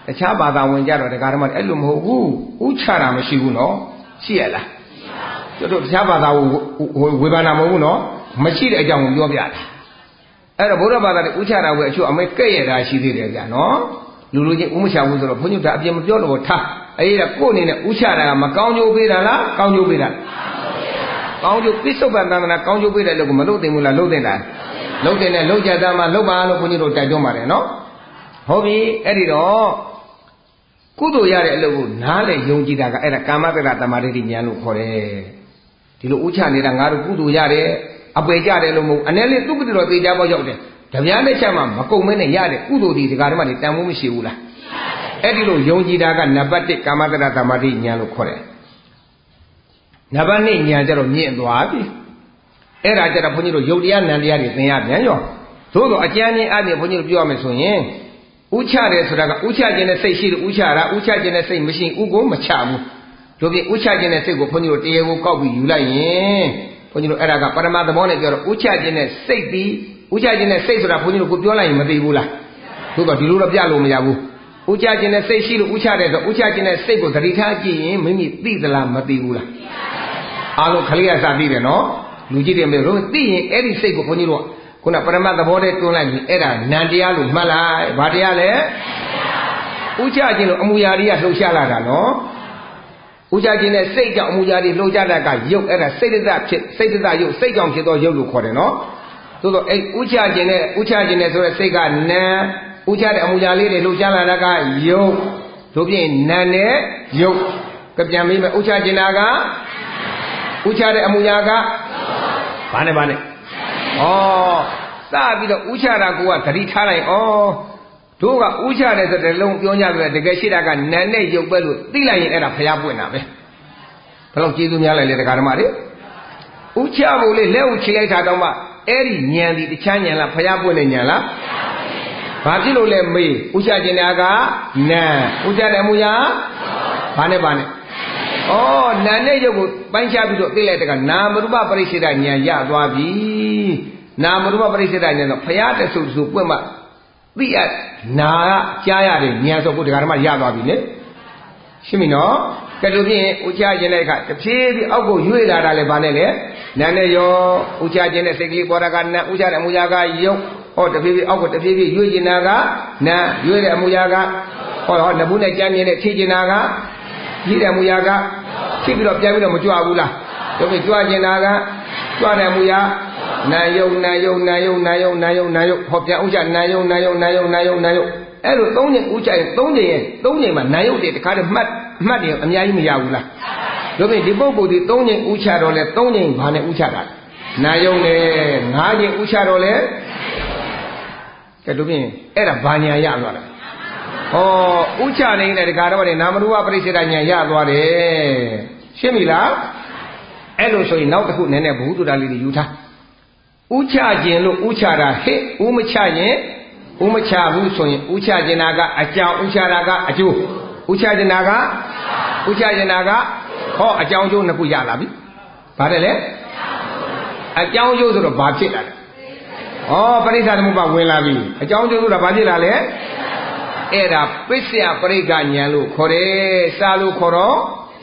တခြားဘာသာဝင်ကြတော့တရားဓမ္မအဲ့လိုမဟုတ်ဘူးဥချတာမရှိဘူးနော်ရှိရလားရှိပါဘူးတို့တခြားဘာသာဝေဘာနာမဟုတ်ဘူးနော်မရှိတဲ့အကြောင်းကိုပြောပြတာအဲ့တော့ဘုရားဘာသာတွေဥချတာဝယ်အချို့အမေကဲ့ရတာရှိသေးတယ်ဗျာနော်လူလူချင်းဥမချဘူးဆိုတော့ဘုန်းကြီးတို့အပြင်မပြောတော့ထားအဲ့ဒါကိုယ့်အနေနဲ့ဥချတာကမကောင်းကျိုးပေးတာလားကောင်းကျိုးပေးတာကောင်းကျိုးပိဿုပ္ပန်သန္တနာကောင်းကျိုးပေးတယ်လို့မလုပ်သင့်ဘူးလားလုပ်သင့်တာလုပ်တဲ့နဲ့လုပ်ကြသားမှလုပ်ပါလို့ဘုန်းကြီးတို့တိုက်တွန်းပါတယ်နော်ဟုတ်ပြီအဲ့ဒီတော့ကုသိုလ်ရတဲ့အလုပ်ကိုနားလေယုံကြည်တာကအဲ့ဒါကာမတက္ကတမာဒိဋ္ဌိဉာဏ်လို့ခေါ်တယ်ဒီလိုဥချနေတာငါတို့ကုသိုလ်ရတယ်အပေကြတယ်လို့မဟုတ်အနေလေးသူကတိတော်သေချာပေါက်ရောက်တယ်ဓမြနဲ့ချက်မှမကုန်မဲနဲ့ရတဲ့ကုသိုလ်ဒီဒကာဓမ္မတွေတန်ဖိုးမရှိဘူးလားအဲ့ဒီလိုယုံကြည်တာကနံပါတ်တစ်ကာမတက္ကတမာဒိဋ္ဌိဉာဏ်လို့ခေါ်တယ်နံပါတ်နှစ်ဉာဏ်ကျတော့မြင့်သွားပြီအဲ့ဒါကျတော့ဘုန်းကြီးတို့ယုတ်တရားနံတရားတွေသင်ရပြန်ရောသို့တော့အကျဉ်းချင်းအပြင်ဘုန်းကြီးတို့ပြောရမယ်ဆိုရင်ဥချတယ်ဆိုတာကဥချခြင်းနဲ့စိတ်ရှိလို့ဥချတာဥချခြင်းနဲ့စိတ်မရှိဥကိုမချဘူးတို့ပြင်ဥချခြင်းနဲ့စိတ်ကိုဘုန်းကြီးတို့တရားကိုကောက်ပြီးယူလိုက်ရင်ဘုန်းကြီးတို့အဲ့ဒါကပရမသဘောနဲ့ပြောတော့ဥချခြင်းနဲ့စိတ်ပြီးဥချခြင်းနဲ့စိတ်ဆိုတာဘုန်းကြီးတို့ကိုပြောလိုက်ရင်မသိဘူးလားသို့တော့ဒီလိုတော့ပြလို့မရဘူးဥချခြင်းနဲ့စိတ်ရှိလို့ဥချတယ်ဆိုဥချခြင်းနဲ့စိတ်ကိုသတိထားကြည့်ရင်မိမိသိသလားမသိဘူးလားအားလုံးခလေးရစသိတယ်နော်လူကြီးတွေမျိုးတို့သိရင်အဲ့ဒီစိတ်ကိုဘုန်းကြီးတို့ခုနပရမတ်သဘောတည်းတွန်းလိုက်ပြီးအဲ့ဒါနံတရားလို့မှတ်လိုက်ဘာတရားလဲဥချခြင်းလို့အမူအရာတွေကလှုပ်ရှားလာတာနော်ဥချခြင်းနဲ့စိတ်ကြောင့်အမူအရာတွေလှုပ်ရှားတာကရုပ်အဲ့ဒါစိတ်တသဖြစ်စိတ်တသရုပ်စိတ်ကြောင့်ဖြစ်သောရုပ်လို့ခေါ်တယ်နော်သို့တော့အဲ့ဥချခြင်းနဲ့ဥချခြင်းနဲ့ဆိုတဲ့စိတ်ကနံဥချတဲ့အမူအရာလေးတွေလှုပ်ရှားလာတာကရုပ်တို့ပြင်နံနဲ့ရုပ်ကပြန်ပြီးမဲ့ဥချခြင်းတာကဥချတဲ့အမူအရာကဘာနဲ့ဘာနဲ့ဩစပြီးတော့ဥချတာကိုကသတိထားလိုက်ဩတို့ကဥချတယ်ဆိုတဲ့လုံးပြောကြတယ်တကယ်ရှိတာကနံနဲ့ရုပ်ပဲလို့သိလိုက်ရင်အဲ့ဒါဖျားပွင့်တာပဲဘယ်တော့ကျေးဇူးများလိုက်လေတရားဓမ္မတွေဥချဖို့လေလက်ဥချိလိုက်တာတော့မှအဲ့ဒီဉာဏ်ဒီတခြားဉာဏ်လားဖျားပွင့်တဲ့ဉာဏ်လားဘာဖြစ်လို့လဲမေးဥချခြင်းတာကနံဥချတယ်မူရာဘာနဲ့ဘာနဲ့ဩနံနဲ့ရုပ်ကိုပိုင်းခြားပြီးတော့သိလိုက်တဲ့ကနာမရူပပရိစ္ဆေဒဉာဏ်ရသွားပြီနာမရူပပရိစ္ဆေဒဉာဏ်ဆိုဖရာတဆုဆုပွင့်မှသိရနာကကြားရတယ်ဉာဏ်ဆိုကိုတရားဓမ္မရသွားပြီလေရှင်းပြီနော်ကဲလို့ဖြင့်ဥချခြင်းတဲ့အခါတဖြည်းဖြည်းအောက်ကိုရွေ့လာတာလည်းဗာနဲ့လေနာနဲ့ရောဥချခြင်းတဲ့စိတ်ကလေးပေါ်တာကနာဥချတဲ့အမူအရာကယုံဟောတဖြည်းဖြည်းအောက်ကိုတဖြည်းဖြည်းရွေ့ကျင်တာကနာရွေ့တဲ့အမူအရာကဟောဟောနဘူးနဲ့ကြမ်းမြင်တဲ့ထိကျင်တာကကြီးတဲ့အမူအရာကဖြစ်ပြီးတော့ပြန်ပြီးတော့မကြွဘူးလားတို့ကကြွကျင်တာကကြွတဲ့အမူအရာနာယုံနာယုံနာယုံနာယုံနာယုံနာယုံဟောပြန်ဥချနာယုံနာယုံနာယုံနာယုံနာယုံအဲ့လိုသုံးချိန်ဥချရင်သုံးချိန်ရင်သုံးချိန်မှာနာယုံတွေတခါတည်းမှတ်မှတ်တယ်အများကြီးမရဘူးလားတို့ပြင်ဒီပုဂ္ဂိုလ်ဒီသုံးချိန်ဥချတော့လဲသုံးချိန်ဘာနဲ့ဥချတာနာယုံနဲ့ငါးချိန်ဥချတော့လဲကဲတို့ပြင်အဲ့ဒါဘာညာရသွားလဲဩဥချနေတဲ့တခါတော့လေနာမရူပပရိစ္ဆေဒဉာဏ်ရသွားတယ်ရှင်းပြီလားအဲ့လိုဆိုရင်နောက်တစ်ခုနည်းနည်းဘုဟုတ္တလေးတွေယူထားဥချခြင်းလို့ဥချတာဟဲ့ဥမချရင်ဥမချဘူးဆိုရင်ဥချခြင်းနာကအကြောင်းဥချတာကအကျိုးဥချခြင်းနာကဥချခြင်းနာကဟောအကြောင်းကျိုးနှစ်ခုရလာပြီဘာတဲ့လဲအကြောင်းကျိုးဆိုတော့ဘာဖြစ်လာလဲဩပရိစ္ဆာသမုပ္ပါဝင်လာပြီအကြောင်းကျိုးဆိုတာဘာဖြစ်လာလဲအဲ့ဒါပစ္စယပရိက္ခဉာဏ်လို့ခေါ်တယ်စာလို့ခေါ်တော့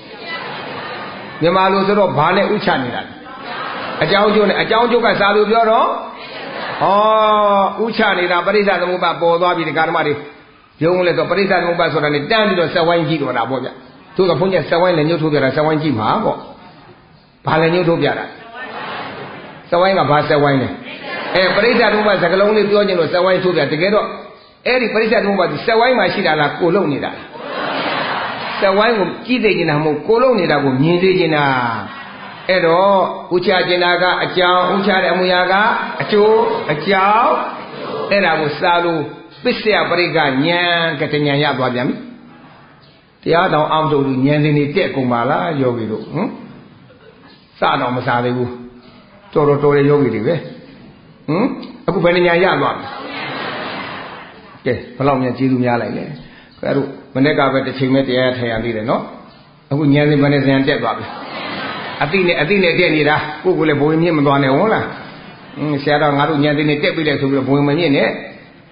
မြန်မာလိုဆိုတော့ဘာနဲ့ဥချနေတာလဲအကြောင်းကျိုးနဲ့အကြောင်းကျိုးကစာလို့ပြောတော့ဟောဥချနေတာပရိစ္ဆာသမုပ္ပါပေါ်သွားပြီဒီကာဓမ္မတွေရုံးလဲဆိုပရိစ္ဆာသမုပ္ပါဆိုတာနဲ့တန်းပြီးတော့ဆက်ဝိုင်းကြည့်တော့တာပေါ့ဗျသူကဘုန်းကြီးဆက်ဝိုင်းလည်းညှို့ထိုးပြတာဆက်ဝိုင်းကြည့်မှာပေါ့ဘာလည်းညှို့ထိုးပြတာဆက်ဝိုင်းကဘာဆက်ဝိုင်းလဲအဲပရိစ္ဆာသမုပ္ပါစကလုံးလေးပြောခြင်းလို့ဆက်ဝိုင်းထိုးပြတကယ်တော့အဲ့ဒီပရိစ္ဆာသမုပ္ပါဆက်ဝိုင်းမှာရှိတာလားကိုလုံနေတာဆက်ဝိုင်းကိုကြည့်သိနေတာမဟုတ်ကိုလုံနေတာကိုမြင်သိနေတာအဲ့တော့ဥချခြင်းတာကအကြောင်းဥချတဲ့အမူအရာကအကျိုးအကြောင်းအဲ့ဒါကိုစာလို့ပစ္စယပရိက္ခဉာဏ်ကတဉာဏ်ရသွားပြန်ပြီတရားတော်အောင်တို့လူဉာဏ်စင်တွေတက်ကုန်ပါလားယောဂီတို့ဟမ်စတော့မစားသေးဘူးတော်တော်တော်တဲ့ယောဂီတွေပဲဟမ်အခုဘယ်ဉာဏ်ရသွားပြီကဲဘယ်လောက်များကျေးဇူးများလိုက်လဲအဲ့တို့မနေ့ကပဲတစ်ချိန်မဲ့တရားထိုင်ရသေးတယ်နော်အခုဉာဏ်စင်ဘယ်နဲ့ဉာဏ်တက်သွားပြီအတိနဲ့အတိနဲ့တက်နေတာကိုယ်ကလည်းဘုံမြင့်မသွားနဲ့ဟုတ်လားအင်းဆရာတော်ငါတို့ဉာဏ်သိနေတက်ပြီလေဆိုပြီးတော့ဘုံမမြင့်နဲ့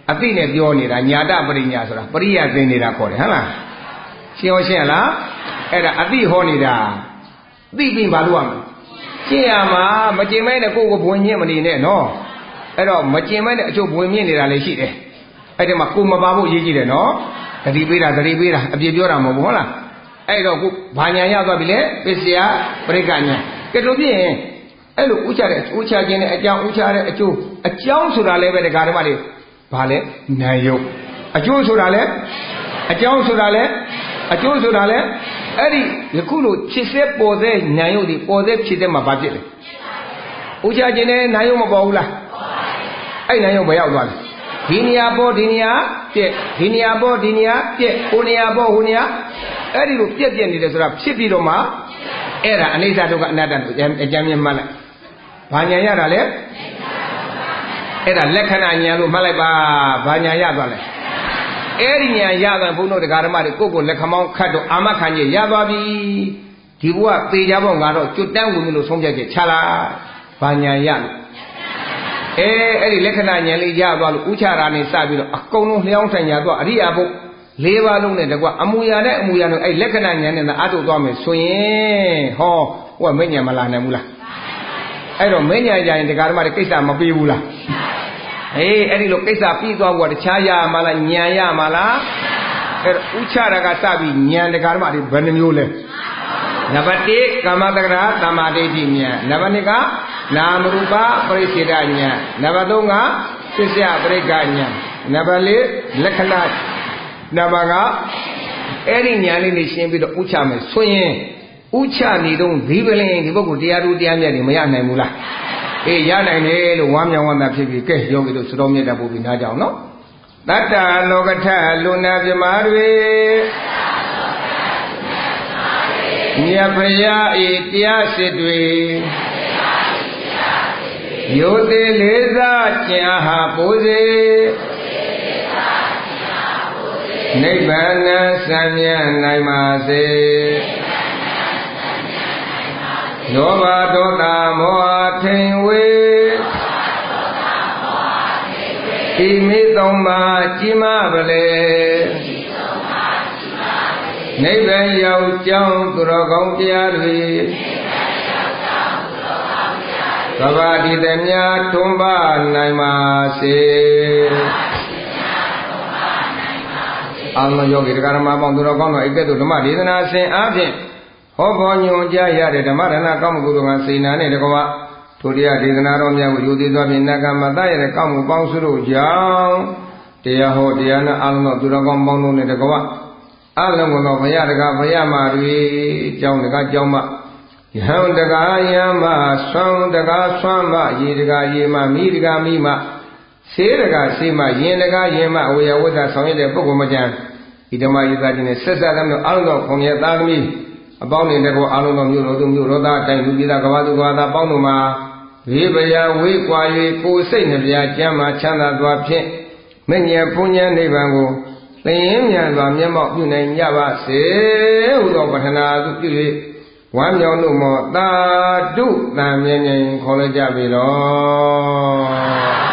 အသိနဲ့ပြောနေတာညာတပရိညာဆိုတာပရိယသင်နေတာခေါ်တယ်ဟုတ်လားရှင်းရောရှင်းလားအဲ့ဒါအသိဟောနေတာသိပြီးဘာလို့ရမလဲရှင်းရမှာမကျင်မဲနဲ့ကိုယ့်ကိုဘဝင်မြင့်မနေနဲ့နော်အဲ့တော့မကျင်မဲနဲ့အချို့ဘဝင်မြင့်နေတာလည်းရှိတယ်အဲ့ဒီမှာကိုမပါဖို့ရေးကြည့်တယ်နော်တတိပေးတာတတိပေးတာအပြည့်ပြောတာမဟုတ်ဘူးဟုတ်လားအဲ့တော့ကိုဘာညာရသွားပြီလေပစ္စယပရိက္ခညာကဲတို့ဖြင့်အဲ့လိုဥချတဲ့ဥချခြင်းနဲ့အကြောင်းဥချတဲ့အကျိုးအကြောင်းဆိုတာလည်းပဲဒကာဓမ္မတွေဘာလဲနာယုတ်အကျိုးဆိုတာလည်းအကြောင်းဆိုတာလည်းအကျိုးဆိုတာလည်းအဲ့ဒီယခုလိုဖြစ်စေပေါ်စေနာယုတ်ဒီပေါ်စေဖြစ်တဲ့မှာဘာဖြစ်လဲဥချခြင်းနဲ့နာယုတ်မပေါ်ဘူးလားအဲ့နာယုတ်ဘယ်ရောက်သွားလဲဒီနေရာပေါ်ဒီနေရာပြက်ဒီနေရာပေါ်ဒီနေရာပြက်ဟိုနေရာပေါ်ဟိုနေရာအဲ့ဒီလိုပြက်ပြက်နေတယ်ဆိုတာဖြစ်ပြီးတော့မှအဲ့ဒါအနိစ္စဒုက္ခအနတ္တတို့အကြမ်းမြင်မှတ်လိုက်ဘာညာရတာလဲအဲ့ဒါလက္ခဏာညာလို့မှတ်လိုက်ပါဘာညာရသွားလဲအဲ့ဒီညာရသွားဘုန်းတော်တရားဓမ္မတွေကိုယ့်ကိုလက်ခမောင်းခတ်တော့အာမခံကြီးရသွားပြီဒီဘုရားပေကြပေါ့ငါတော့ကျွတ်တန်းဝင်လို့ဆုံးဖြတ်ချက်ချလာဘာညာရလို့အဲအဲ့ဒီလက္ခဏာဉာဏ်လေးရသွားလို့ဥချရာနေစပြီးတော့အကုန်လုံးလျှောင်းဆိုင်ညာတော့အရိယာဘုလေးပါးလုံးနဲ့တကွအမူအရာနဲ့အမူအရာနဲ့အဲ့လက္ခဏာဉာဏ်နဲ့အထုတ်သွားမယ်ဆိုရင်ဟောဟိုကမဉ္ဇဉ်မလာနိုင်ဘူးလားအဲ့တော့မဉ္ဇဉ်ကြရင်တရားဓမ္မတွေကိစ္စမပေးဘူးလားအေးအဲ့ဒီလိုကိစ္စပြီးသွားဖို့ကတခြားရမှာလားဉာဏ်ရမှာလားအဲ့တော့ဥချရာကစပြီးဉာဏ်တရားဓမ္မတွေဘယ်နှမျိုးလဲနံပါတ်တစ်ကာမတက္ကရာသမ္မာဒိဋ္ဌိဉာဏ်နံပါတ်နှစ်ကနာမရူပပရိစ္ဆေဒဉာဏ်နံပါတ်သုံးကပစ္စယပရိက္ခဉာဏ်နံပါတ်လေးလက္ခဏာနံပါတ်ကအဲ့ဒီဉာဏ်လေးနဲ့ရှင်းပြီးတော့ဥချမယ်ဆိုရင်ဥချနေတော့ဒီပလင်ဒီပုဂ္ဂိုလ်တရားသူတရားမြတ်တွေမရနိုင်ဘူးလားအေးရနိုင်တယ်လို့ဝမ်းမြောက်ဝမ်းသာဖြစ်ပြီးကဲယောဂီတို့စတော်မြတ်တာပို့ပြီးနားကြအောင်နော်တတ္တလောကထလူနာပြမာတွေမြတ်ဖရာဤတရားစစ်တွေယုတ်သေးလေးစားကျင်အားပိုးစေနိဗ္ဗာန်စံမြတ်နိုင်ပါစေလောဘဒေါသမောဟထိန်ဝေဤမိသုံးပါးကြီးမားပလေနိဗ္ဗာန်ရောက်ကြောင်းသူတော်ကောင်းတရားတွေကဘာဒီတည်းများထွန်းပါနိုင်ပါစေအာမယောဂီတရားဓမ္မပေါင်းသူတော်ကောင်းတို့ဧကတုဓမ္မဒေသနာစဉ်အားဖြင့်ဟောပေါ်ညွန်ကြားရတဲ့ဓမ္မရဏကောင်းမှုကုသိုလ်ကစေနာနဲ့တကွာထိုတရားဒေသနာတော်များကိုယူသေးသွားဖြင့်နတ်ကမတရတဲ့ကောင်းမှုပေါင်းစုတို့ကြောင့်တရားဟောတရားနာအလုံးစုံသူတော်ကောင်းပေါင်းတို့နဲ့တကွာအလုံးစုံသောဘုရားတကားဘုရားမာတွေကြောင်းတကားကြောင်းမယဟန်တကားယမဆွမ်းတကားဆွမ်းမရေတကားရေမမိတကားမိမဆေးတကားဆေးမယင်တကားယင်မအဝေယဝတ္တဆောင်ရတဲ့ပုဂ္ဂိုလ်မကျန်ဤဓမ္မယသတိနဲ့ဆက်ဆက်တဲ့အလုံးစုံခွန်ရသားသမီးအပေါင်းနေတဲ့ကောအလုံးစုံမြို့တော်သူမြို့တော်သားတိုင်းလူပြည်သားကဘာသူကဘာသားပေါင်းတို့မှာဝေဘယဝေကွာ၍ကိုယ်စိတ်နှပြကျမ်းမှာချမ်းသာသွားဖြင့်မဉ္ဇဉ်ဘုံဉ္ဇဉ်နိဗ္ဗာန်ကိုသင်ရင်မြန်စွာမျက်မှောက်ပြုနိုင်ကြပါစေဟုသောပထနာသူပြု၍ဝမ်းမြောက်လို့မောသာဓုတံမြင်မြင်ခေါ်လိုက်ကြပြီတော့